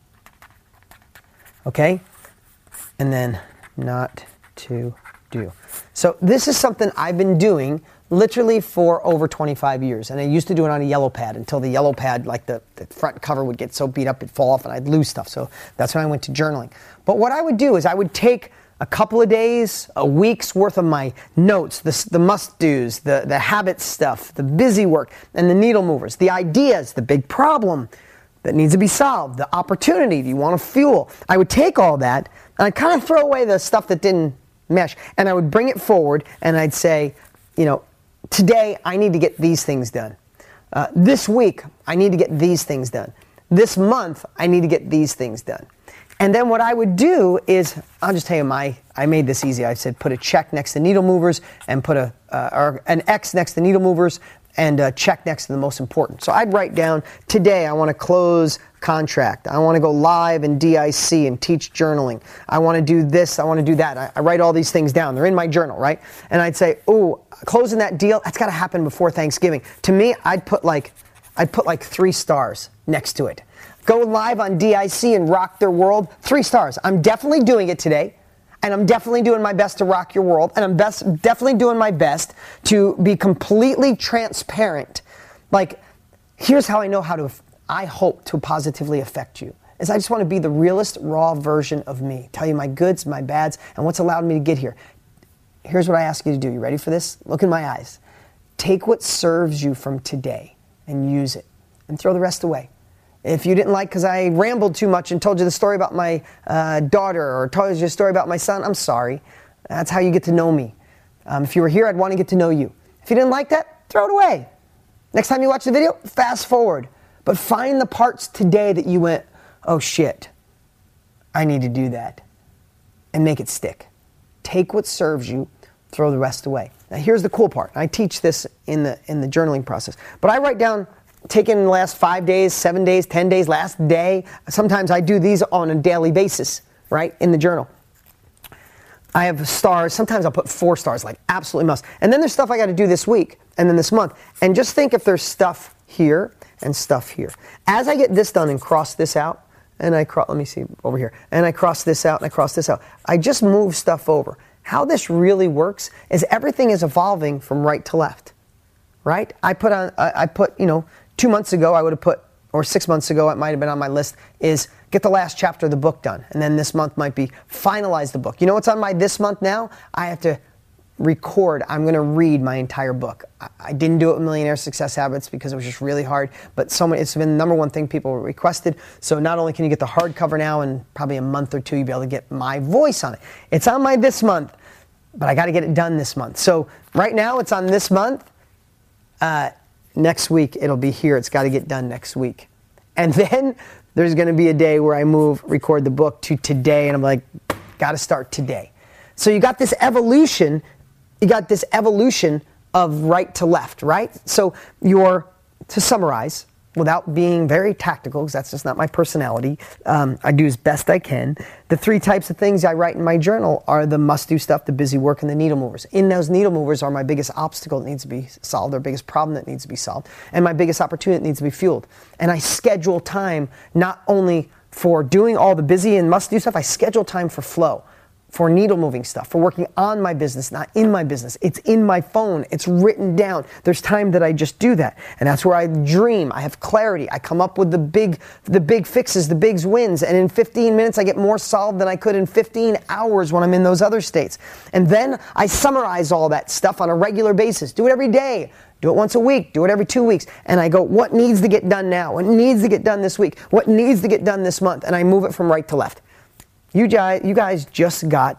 S1: Okay? And then not to do. So this is something I've been doing literally for over 25 years. And I used to do it on a yellow pad until the yellow pad, like the front cover would get so beat up it'd fall off and I'd lose stuff. So that's when I went to journaling. But what I would do is I would take a couple of days, a week's worth of my notes, the must-dos, the habit stuff, the busy work, and the needle movers, the ideas, the big problem that needs to be solved, the opportunity, do you want to fuel? I would take all that, and I'd kind of throw away the stuff that didn't mesh, and I would bring it forward, and I'd say, today I need to get these things done. This week, I need to get these things done. This month, I need to get these things done. And then what I would do is, I'll just tell you I made this easy. I said put a check next to needle movers and put or an X next to needle movers and a check next to the most important. So I'd write down, today I want to close contract. I want to go live in DIC and teach journaling. I want to do this, I want to do that. I write all these things down. They're in my journal, right? And I'd say, closing that deal, that's got to happen before Thanksgiving. To me, I'd put like 3 stars next to it. Go live on DIC and rock their world, 3 stars. I'm definitely doing it today, and I'm definitely doing my best to rock your world, and I'm definitely doing my best to be completely transparent. Like, here's how I know I hope to positively affect you, is I just want to be the realest, raw version of me. Tell you my goods, my bads, and what's allowed me to get here. Here's what I ask you to do. You ready for this? Look in my eyes. Take what serves you from today and use it, and throw the rest away. If you didn't like because I rambled too much and told you the story about my daughter or told you a story about my son, I'm sorry. That's how you get to know me. If you were here, I'd want to get to know you. If you didn't like that, throw it away. Next time you watch the video, fast forward. But find the parts today that you went, oh shit, I need to do that. And make it stick. Take what serves you, throw the rest away. Now here's the cool part. I teach this in the journaling process. But I write down, taking the last 5 days, 7 days, 10 days, last day. Sometimes I do these on a daily basis, right, in the journal. I have stars. Sometimes I'll put 4 stars, like absolutely must. And then there's stuff I got to do this week and then this month. And just think if there's stuff here and stuff here. As I get this done and cross this out, and let me see over here, and I cross this out and I cross this out, I just move stuff over. How this really works is everything is evolving from right to left, right? I put 2 months ago, I would have put, or 6 months ago, it might have been on my list, is get the last chapter of the book done. And then this month might be finalize the book. You know what's on my this month now? I have to record. I'm going to read my entire book. I didn't do it with Millionaire Success Habits because it was just really hard, but it's been the number one thing people requested. So not only can you get the hardcover now, in probably a month or two, you'll be able to get my voice on it. It's on my this month, but I got to get it done this month. So right now it's on this month. Next week, it'll be here. It's got to get done next week. And then there's going to be a day where I record the book to today, and I'm like, got to start today. So you got this evolution. You got this evolution of right to left, right? So to summarize, without being very tactical, because that's just not my personality, I do as best I can. The 3 types of things I write in my journal are the must-do stuff, the busy work, and the needle movers. In those needle movers are my biggest obstacle that needs to be solved, or biggest problem that needs to be solved, and my biggest opportunity that needs to be fueled. And I schedule time not only for doing all the busy and must-do stuff, I schedule time for flow. for needle moving stuff, for working on my business, not in my business. It's in my phone. It's written down. There's time that I just do that. And that's where I dream. I have clarity. I come up with the big fixes, the big wins. And in 15 minutes, I get more solved than I could in 15 hours when I'm in those other states. And then I summarize all that stuff on a regular basis. Do it every day. Do it once a week. Do it every 2 weeks. And I go, what needs to get done now? What needs to get done this week? What needs to get done this month? And I move it from right to left. You guys just got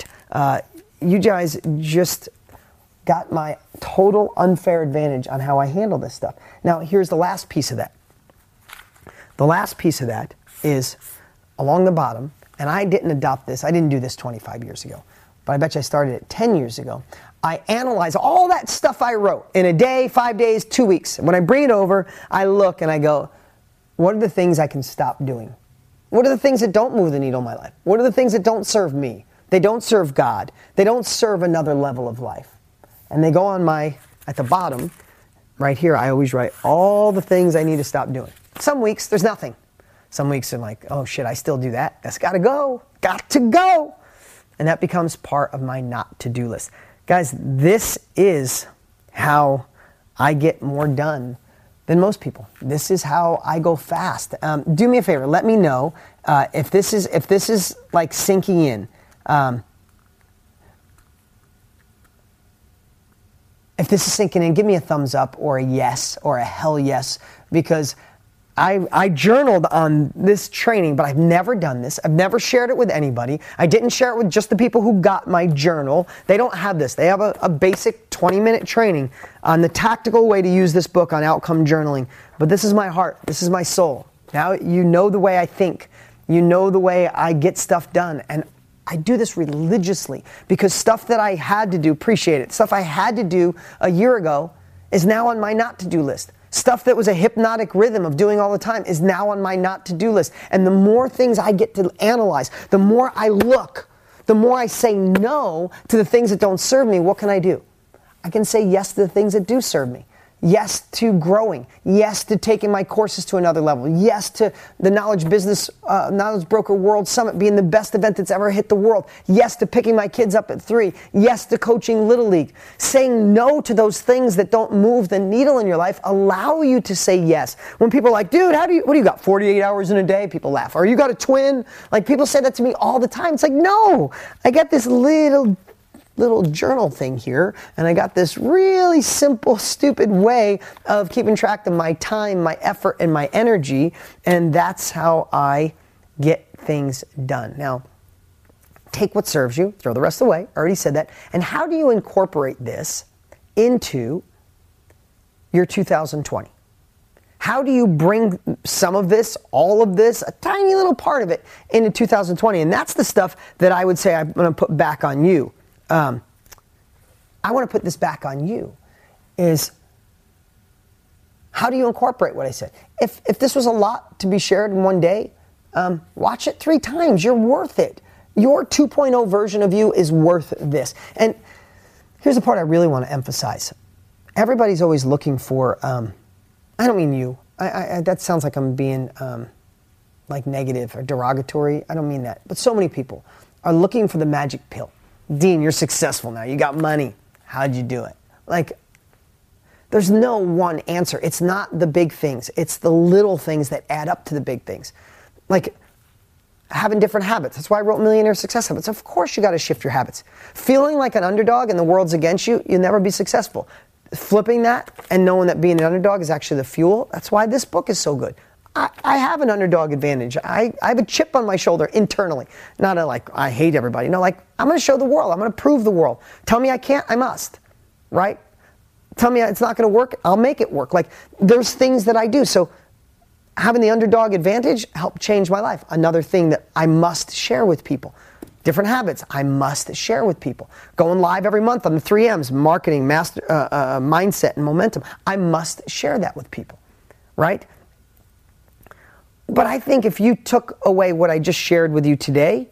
S1: my total unfair advantage on how I handle this stuff. Now, here's the last piece of that. The last piece of that is along the bottom, and I didn't adopt this. I didn't do this 25 years ago, but I bet you I started it 10 years ago. I analyze all that stuff I wrote in a day, 5 days, 2 weeks. When I bring it over, I look and I go, what are the things I can stop doing? What are the things that don't move the needle in my life? What are the things that don't serve me? They don't serve God. They don't serve another level of life. And they go on at the bottom, right here, I always write all the things I need to stop doing. Some weeks, there's nothing. Some weeks I'm like, oh shit, I still do that. That's gotta go. Got to go. And that becomes part of my not to-do list. Guys, this is how I get more done than most people. This is how I go fast. Do me a favor. Let me know if this is like sinking in. If this is sinking in, give me a thumbs up or a yes or a hell yes, because I journaled on this training, but I've never done this. I've never shared it with anybody. I didn't share it with just the people who got my journal. They don't have this. They have a basic 20-minute training on the tactical way to use this book on outcome journaling. But this is my heart. This is my soul. Now you know the way I think. You know the way I get stuff done. And I do this religiously because stuff that I had to do, appreciate it, stuff I had to do a year ago is now on my not to-do list. Stuff that was a hypnotic rhythm of doing all the time is now on my not to-do list. And the more things I get to analyze, the more I look, the more I say no to the things that don't serve me, what can I do? I can say yes to the things that do serve me. Yes to growing. Yes to taking my courses to another level. Yes to the Knowledge Broker World Summit being the best event that's ever hit the world. Yes to picking my kids up at 3. Yes to coaching Little League. Saying no to those things that don't move the needle in your life allow you to say yes. When people are like, dude, what do you got, 48 hours in a day? People laugh. Or you got a twin? Like, people say that to me all the time. It's like, no, I got this little journal thing here, and I got this really simple, stupid way of keeping track of my time, my effort, and my energy, and that's how I get things done. Now, take what serves you, throw the rest away, I already said that, and how do you incorporate this into your 2020? How do you bring some of this, all of this, a tiny little part of it into 2020? And that's the stuff that I would say I'm going to put back on you. I want to put this back on you, is how do you incorporate what I said? If this was a lot to be shared in one day, watch it 3 times. You're worth it. Your 2.0 version of you is worth this. And here's the part I really want to emphasize. Everybody's always looking for, I don't mean you. That sounds like I'm being like negative or derogatory. I don't mean that. But so many people are looking for the magic pill. Dean, you're successful now. You got money. How'd you do it? Like, there's no one answer. It's not the big things. It's the little things that add up to the big things. Like having different habits. That's why I wrote Millionaire Success Habits. Of course you got to shift your habits. Feeling like an underdog and the world's against you, you'll never be successful. Flipping that and knowing that being an underdog is actually the fuel. That's why this book is so good. I have an underdog advantage. I have a chip on my shoulder internally. Not like I hate everybody. No, like I'm going to show the world. I'm going to prove the world. Tell me I can't, I must. Right? Tell me it's not going to work, I'll make it work. Like there's things that I do. So having the underdog advantage helped change my life. Another thing that I must share with people. Different habits I must share with people. Going live every month on the 3Ms, marketing, master, mindset, and momentum. I must share that with people. Right? But I think if you took away what I just shared with you today,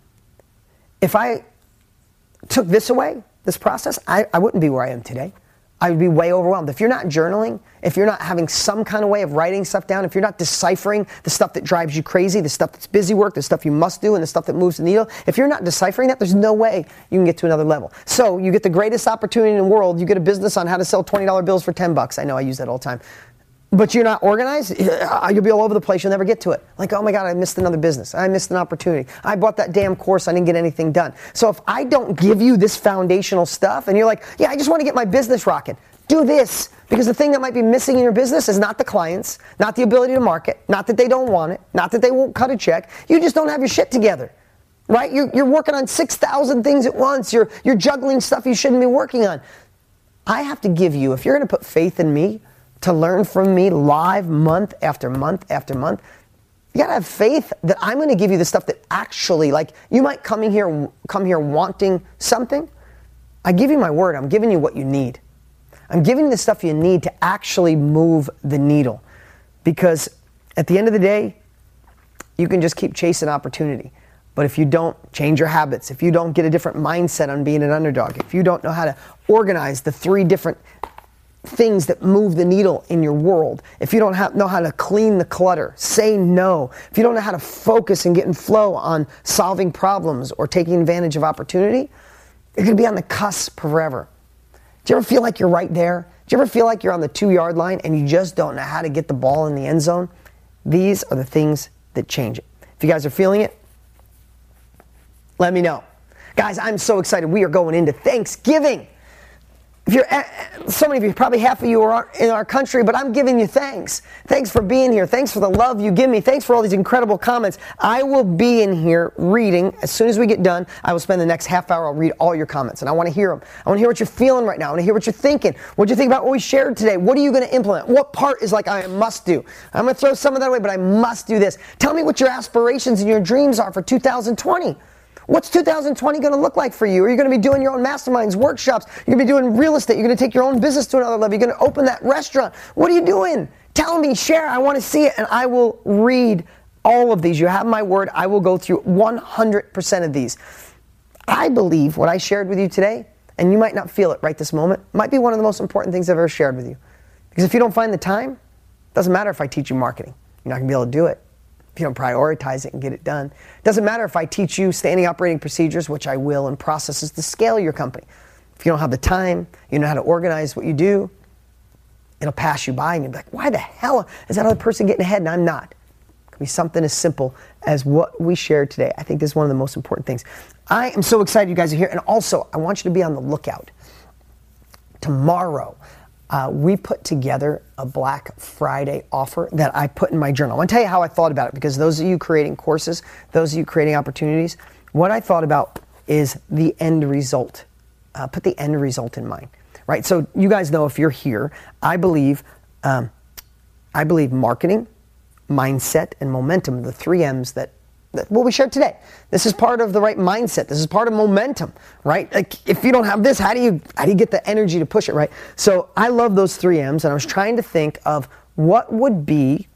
S1: if I took this away, this process, I wouldn't be where I am today. I would be way overwhelmed. If you're not journaling, if you're not having some kind of way of writing stuff down, if you're not deciphering the stuff that drives you crazy, the stuff that's busy work, the stuff you must do, and the stuff that moves the needle, if you're not deciphering that, there's no way you can get to another level. So you get the greatest opportunity in the world. You get a business on how to sell $20 bills for $10. I know I use that all the time. But you're not organized, you'll be all over the place, you'll never get to it. Like, oh my God, I missed another business. I missed an opportunity. I bought that damn course, I didn't get anything done. So if I don't give you this foundational stuff, and you're like, yeah, I just want to get my business rocking, do this. Because the thing that might be missing in your business is not the clients, not the ability to market, not that they don't want it, not that they won't cut a check. You just don't have your shit together, right? You're working on 6,000 things at once. You're juggling stuff you shouldn't be working on. I have to give you, if you're going to put faith in me, to learn from me live month after month after month, you gotta have faith that I'm going to give you the stuff that actually, like, you might come here wanting something. I give you my word. I'm giving you what you need. I'm giving you the stuff you need to actually move the needle. Because at the end of the day, you can just keep chasing opportunity. But if you don't change your habits, if you don't get a different mindset on being an underdog, if you don't know how to organize the 3 different things that move the needle in your world, if you don't know how to clean the clutter, say no, if you don't know how to focus and get in flow on solving problems or taking advantage of opportunity, you're going to be on the cusp forever. Do you ever feel like you're right there? Do you ever feel like you're on the 2-yard line and you just don't know how to get the ball in the end zone? These are the things that change it. If you guys are feeling it, let me know. Guys, I'm so excited. We are going into Thanksgiving. If you're, so many of you, probably half of you are in our country, but I'm giving you thanks. Thanks for being here. Thanks for the love you give me. Thanks for all these incredible comments. I will be in here reading. As soon as we get done, I will spend the next half hour. I'll read all your comments, and I want to hear them. I want to hear what you're feeling right now. I want to hear what you're thinking. What do you think about what we shared today? What are you going to implement? What part is like I must do? I'm going to throw some of that away, but I must do this. Tell me what your aspirations and your dreams are for 2020. What's 2020 going to look like for you? Are you going to be doing your own masterminds, workshops? You're going to be doing real estate. You're going to take your own business to another level. You're going to open that restaurant. What are you doing? Tell me, share. I want to see it, and I will read all of these. You have my word. I will go through 100% of these. I believe what I shared with you today, and you might not feel it right this moment, might be one of the most important things I've ever shared with you. Because if you don't find the time, it doesn't matter if I teach you marketing. You're not going to be able to do it if you don't prioritize it and get it done. It doesn't matter if I teach you standing operating procedures, which I will, and processes to scale your company. If you don't have the time, you know how to organize what you do, it'll pass you by and you'll be like, why the hell is that other person getting ahead and I'm not? It could be something as simple as what we shared today. I think this is one of the most important things. I am so excited you guys are here. And also, I want you to be on the lookout. Tomorrow, we put together a Black Friday offer that I put in my journal. I want to tell you how I thought about it, because those of you creating courses, those of you creating opportunities, what I thought about is the end result. Put the end result in mind, right? So you guys know, if you're here, I believe marketing, mindset, and momentum, the 3 M's that what we shared today. This is part of the right mindset. This is part of momentum, right? Like, if you don't have this, how do you get the energy to push it, right? So I love those 3 M's, and I was trying to think of what would be,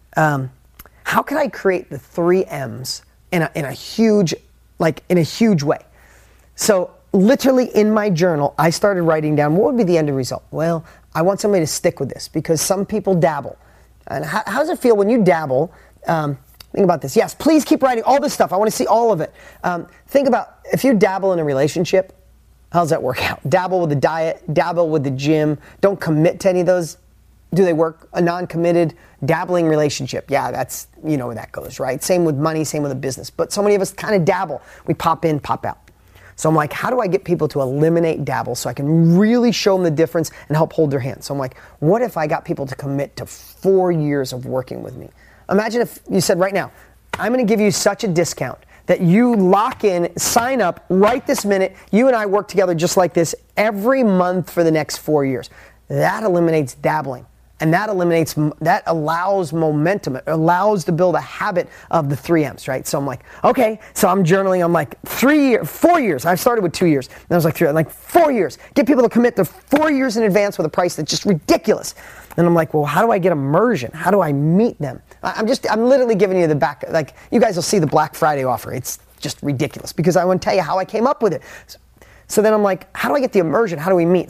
S1: how could I create the 3 M's in a huge way? So literally in my journal, I started writing down what would be the end result. Well, I want somebody to stick with this, because some people dabble. And how does it feel when you dabble? Think about this. Yes, please keep writing all this stuff. I want to see all of it. Think about if you dabble in a relationship, how does that work out? Dabble with the diet, dabble with the gym. Don't commit to any of those. Do they work? A non-committed, dabbling relationship. Yeah, that's, you know where that goes, right? Same with money, same with a business. But so many of us kind of dabble. We pop in, pop out. So I'm like, how do I get people to eliminate dabble so I can really show them the difference and help hold their hand? So I'm like, what if I got people to commit to 4 years of working with me? Imagine if you said right now, I'm going to give you such a discount that you lock in, sign up right this minute. You and I work together just like this every month for the next 4 years. That eliminates dabbling. And that allows momentum. It allows to build a habit of the 3 M's, right? So I'm like, okay, so I'm journaling. I'm like 4 years. I started with 2 years. And I was like 3, I'm like 4 years. Get people to commit to 4 years in advance with a price that's just ridiculous. And I'm like, well, how do I get immersion? How do I meet them? I'm literally giving you the back, like, you guys will see the Black Friday offer. It's just ridiculous, because I want to tell you how I came up with it. So then I'm like, how do I get the immersion? How do we meet? It's like,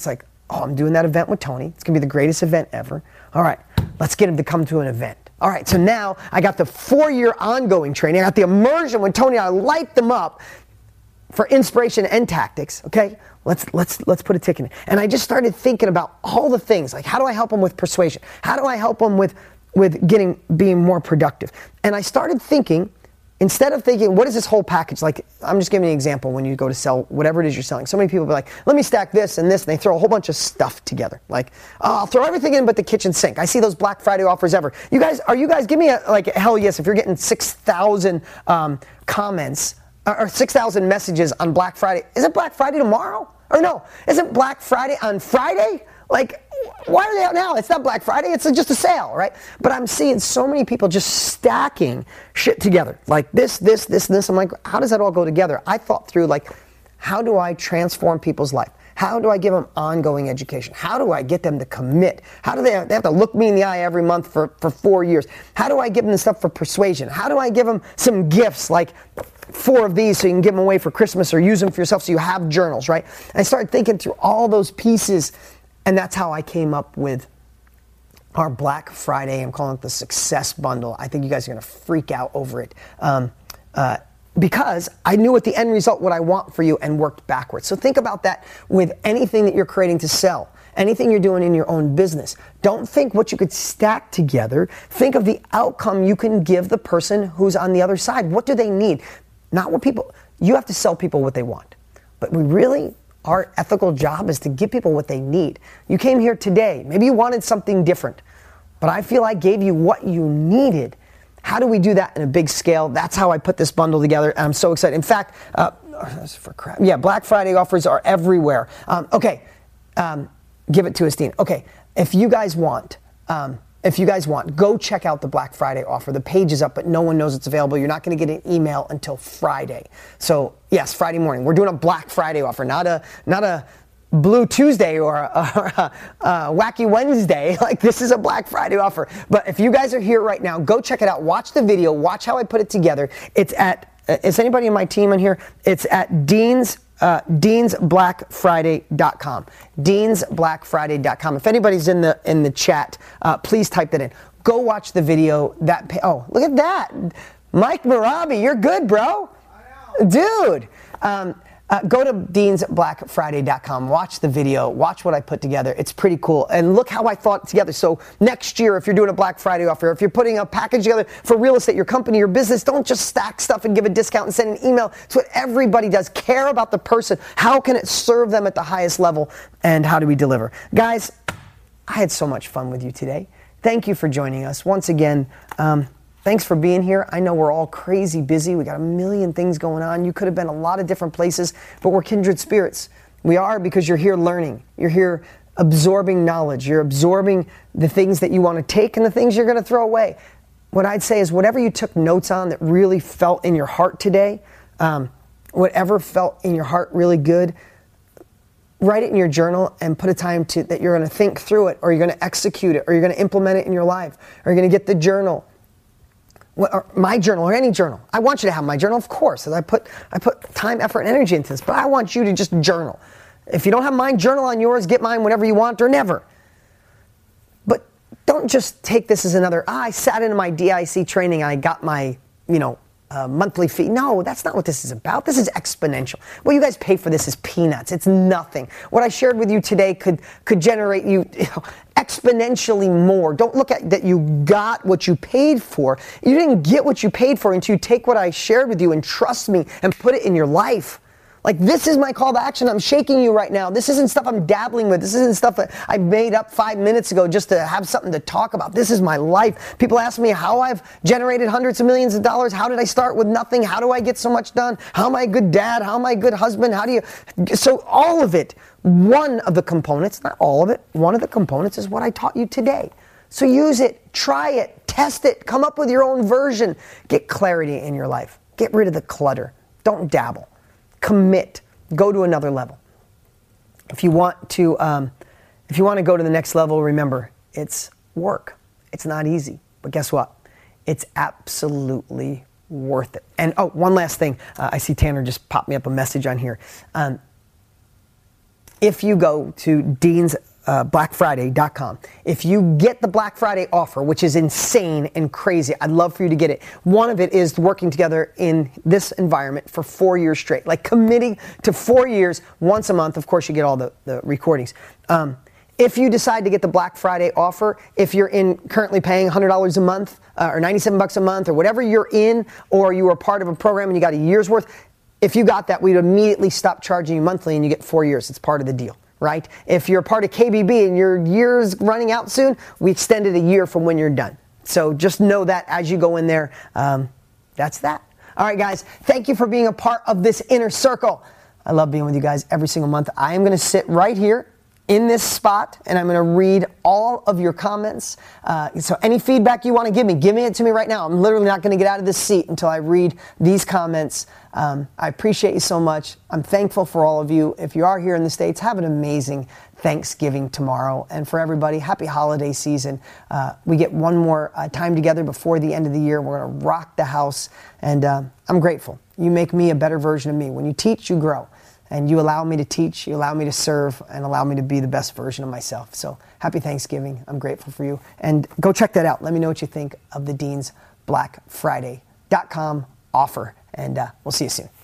S1: Oh, I'm doing that event with Tony. It's going to be the greatest event ever. All right, let's get him to come to an event. All right, so now I got the 4-year ongoing training. I got the immersion when Tony and I light them up for inspiration and tactics. Okay, let's put a tick in it. And I just started thinking about all the things, like how do I help them with persuasion? How do I help them with being more productive? And I started thinking, instead of thinking, what is this whole package? Like, I'm just giving you an example when you go to sell whatever it is you're selling. So many people be like, let me stack this and this, and they throw a whole bunch of stuff together. Like, oh, I'll throw everything in but the kitchen sink. I see those Black Friday offers ever. Are you guys, give me a hell yes, if you're getting 6,000 comments, or 6,000 messages on Black Friday. Isn't Black Friday tomorrow? Or no, isn't Black Friday on Friday? Like, why are they out now? It's not Black Friday, it's just a sale, right? But I'm seeing so many people just stacking shit together. Like this, and this. I'm like, how does that all go together? I thought through, like, how do I transform people's life? How do I give them ongoing education? How do I get them to commit? How do they have to look me in the eye every month for 4 years? How do I give them stuff for persuasion? How do I give them some gifts, like 4 of these so you can give them away for Christmas or use them for yourself so you have journals, right? And I started thinking through all those pieces, and that's how I came up with our Black Friday. I'm calling it the Success Bundle. I think you guys are going to freak out over it. Because I knew at the end result what I want for you and worked backwards. So think about that with anything that you're creating to sell, anything you're doing in your own business. Don't think what you could stack together. Think of the outcome you can give the person who's on the other side. What do they need? Not what people, you have to sell people what they want. But our ethical job is to give people what they need. You came here today. Maybe you wanted something different, but I feel I gave you what you needed. How do we do that in a big scale? That's how I put this bundle together, and I'm so excited. In fact, Black Friday offers are everywhere. Give it to us, Dean. Okay, if you guys want, go check out the Black Friday offer. The page is up, but no one knows it's available. You're not going to get an email until Friday. So yes, Friday morning. We're doing a Black Friday offer, not a Blue Tuesday or a Wacky Wednesday. Like, this is a Black Friday offer. But if you guys are here right now, go check it out. Watch the video. Watch how I put it together. It's at, is anybody in my team in here? It's at deansblackfriday.com. Deansblackfriday.com. If anybody's in the chat, please type that in. Go watch the video. Oh, look at that. Mike Marabi, you're good, bro. Dude. Go to deansblackfriday.com, watch the video, watch what I put together. It's pretty cool. And look how I thought it together. So next year, if you're doing a Black Friday offer, if you're putting a package together for real estate, your company, your business, don't just stack stuff and give a discount and send an email. It's what everybody does. Care about the person. How can it serve them at the highest level? And how do we deliver? Guys, I had so much fun with you today. Thank you for joining us. Once again, thanks for being here. I know we're all crazy busy. We got a million things going on. You could have been a lot of different places, but we're kindred spirits. We are, because you're here learning. You're here absorbing knowledge. You're absorbing the things that you want to take and the things you're going to throw away. What I'd say is whatever you took notes on that really felt in your heart today, whatever felt in your heart really good, write it in your journal and put a time that you're going to think through it, or you're going to execute it, or you're going to implement it in your life, or you're going to get the journal. Or my journal, or any journal. I want you to have my journal, of course. I put time, effort, and energy into this, but I want you to just journal. If you don't have mine, journal on yours, get mine whenever you want or never. But don't just take this as another, I sat into my DIC training, I got my, monthly fee. No, that's not what this is about. This is exponential. What you guys pay for this is peanuts. It's nothing. What I shared with you today could generate you exponentially more. Don't look at that you got what you paid for. You didn't get what you paid for until you take what I shared with you and trust me and put it in your life. Like, this is my call to action. I'm shaking you right now. This isn't stuff I'm dabbling with. This isn't stuff that I made up 5 minutes ago just to have something to talk about. This is my life. People ask me how I've generated hundreds of millions of dollars. How did I start with nothing? How do I get so much done? How am I a good dad? How am I a good husband? So all of it, one of the components, not all of it, one of the components is what I taught you today. So use it, try it, test it, come up with your own version. Get clarity in your life. Get rid of the clutter. Don't dabble. Commit. Go to another level. If you want to go to the next level, remember, it's work. It's not easy, but guess what? It's absolutely worth it. And one last thing. I see Tanner just popped me up a message on here. if you go to DeansBlackFriday.com, if you get the Black Friday offer, which is insane and crazy, I'd love for you to get it. One of it is working together in this environment for 4 years straight, like committing to 4 years, once a month. Of course, you get all the recordings. If you decide to get the Black Friday offer, if you're currently paying $100 a month or $97 a month or whatever you're in, or you are part of a program and you got a year's worth, if you got that, we'd immediately stop charging you monthly and you get 4 years. It's part of the deal, right? If you're part of KBB and your year's running out soon, we extended a year from when you're done. So just know that as you go in there, that's that. All right, guys, thank you for being a part of this inner circle. I love being with you guys every single month. I am going to sit right here in this spot, and I'm going to read all of your comments. So any feedback you want to give me it to me right now. I'm literally not going to get out of this seat until I read these comments. I appreciate you so much. I'm thankful for all of you. If you are here in the States, have an amazing Thanksgiving tomorrow. And for everybody, happy holiday season. We get one more time together before the end of the year. We're going to rock the house, and I'm grateful. You make me a better version of me. When you teach, you grow. And you allow me to teach, you allow me to serve, and allow me to be the best version of myself. So happy Thanksgiving. I'm grateful for you. And go check that out. Let me know what you think of the DeansBlackFriday.com offer. And we'll see you soon.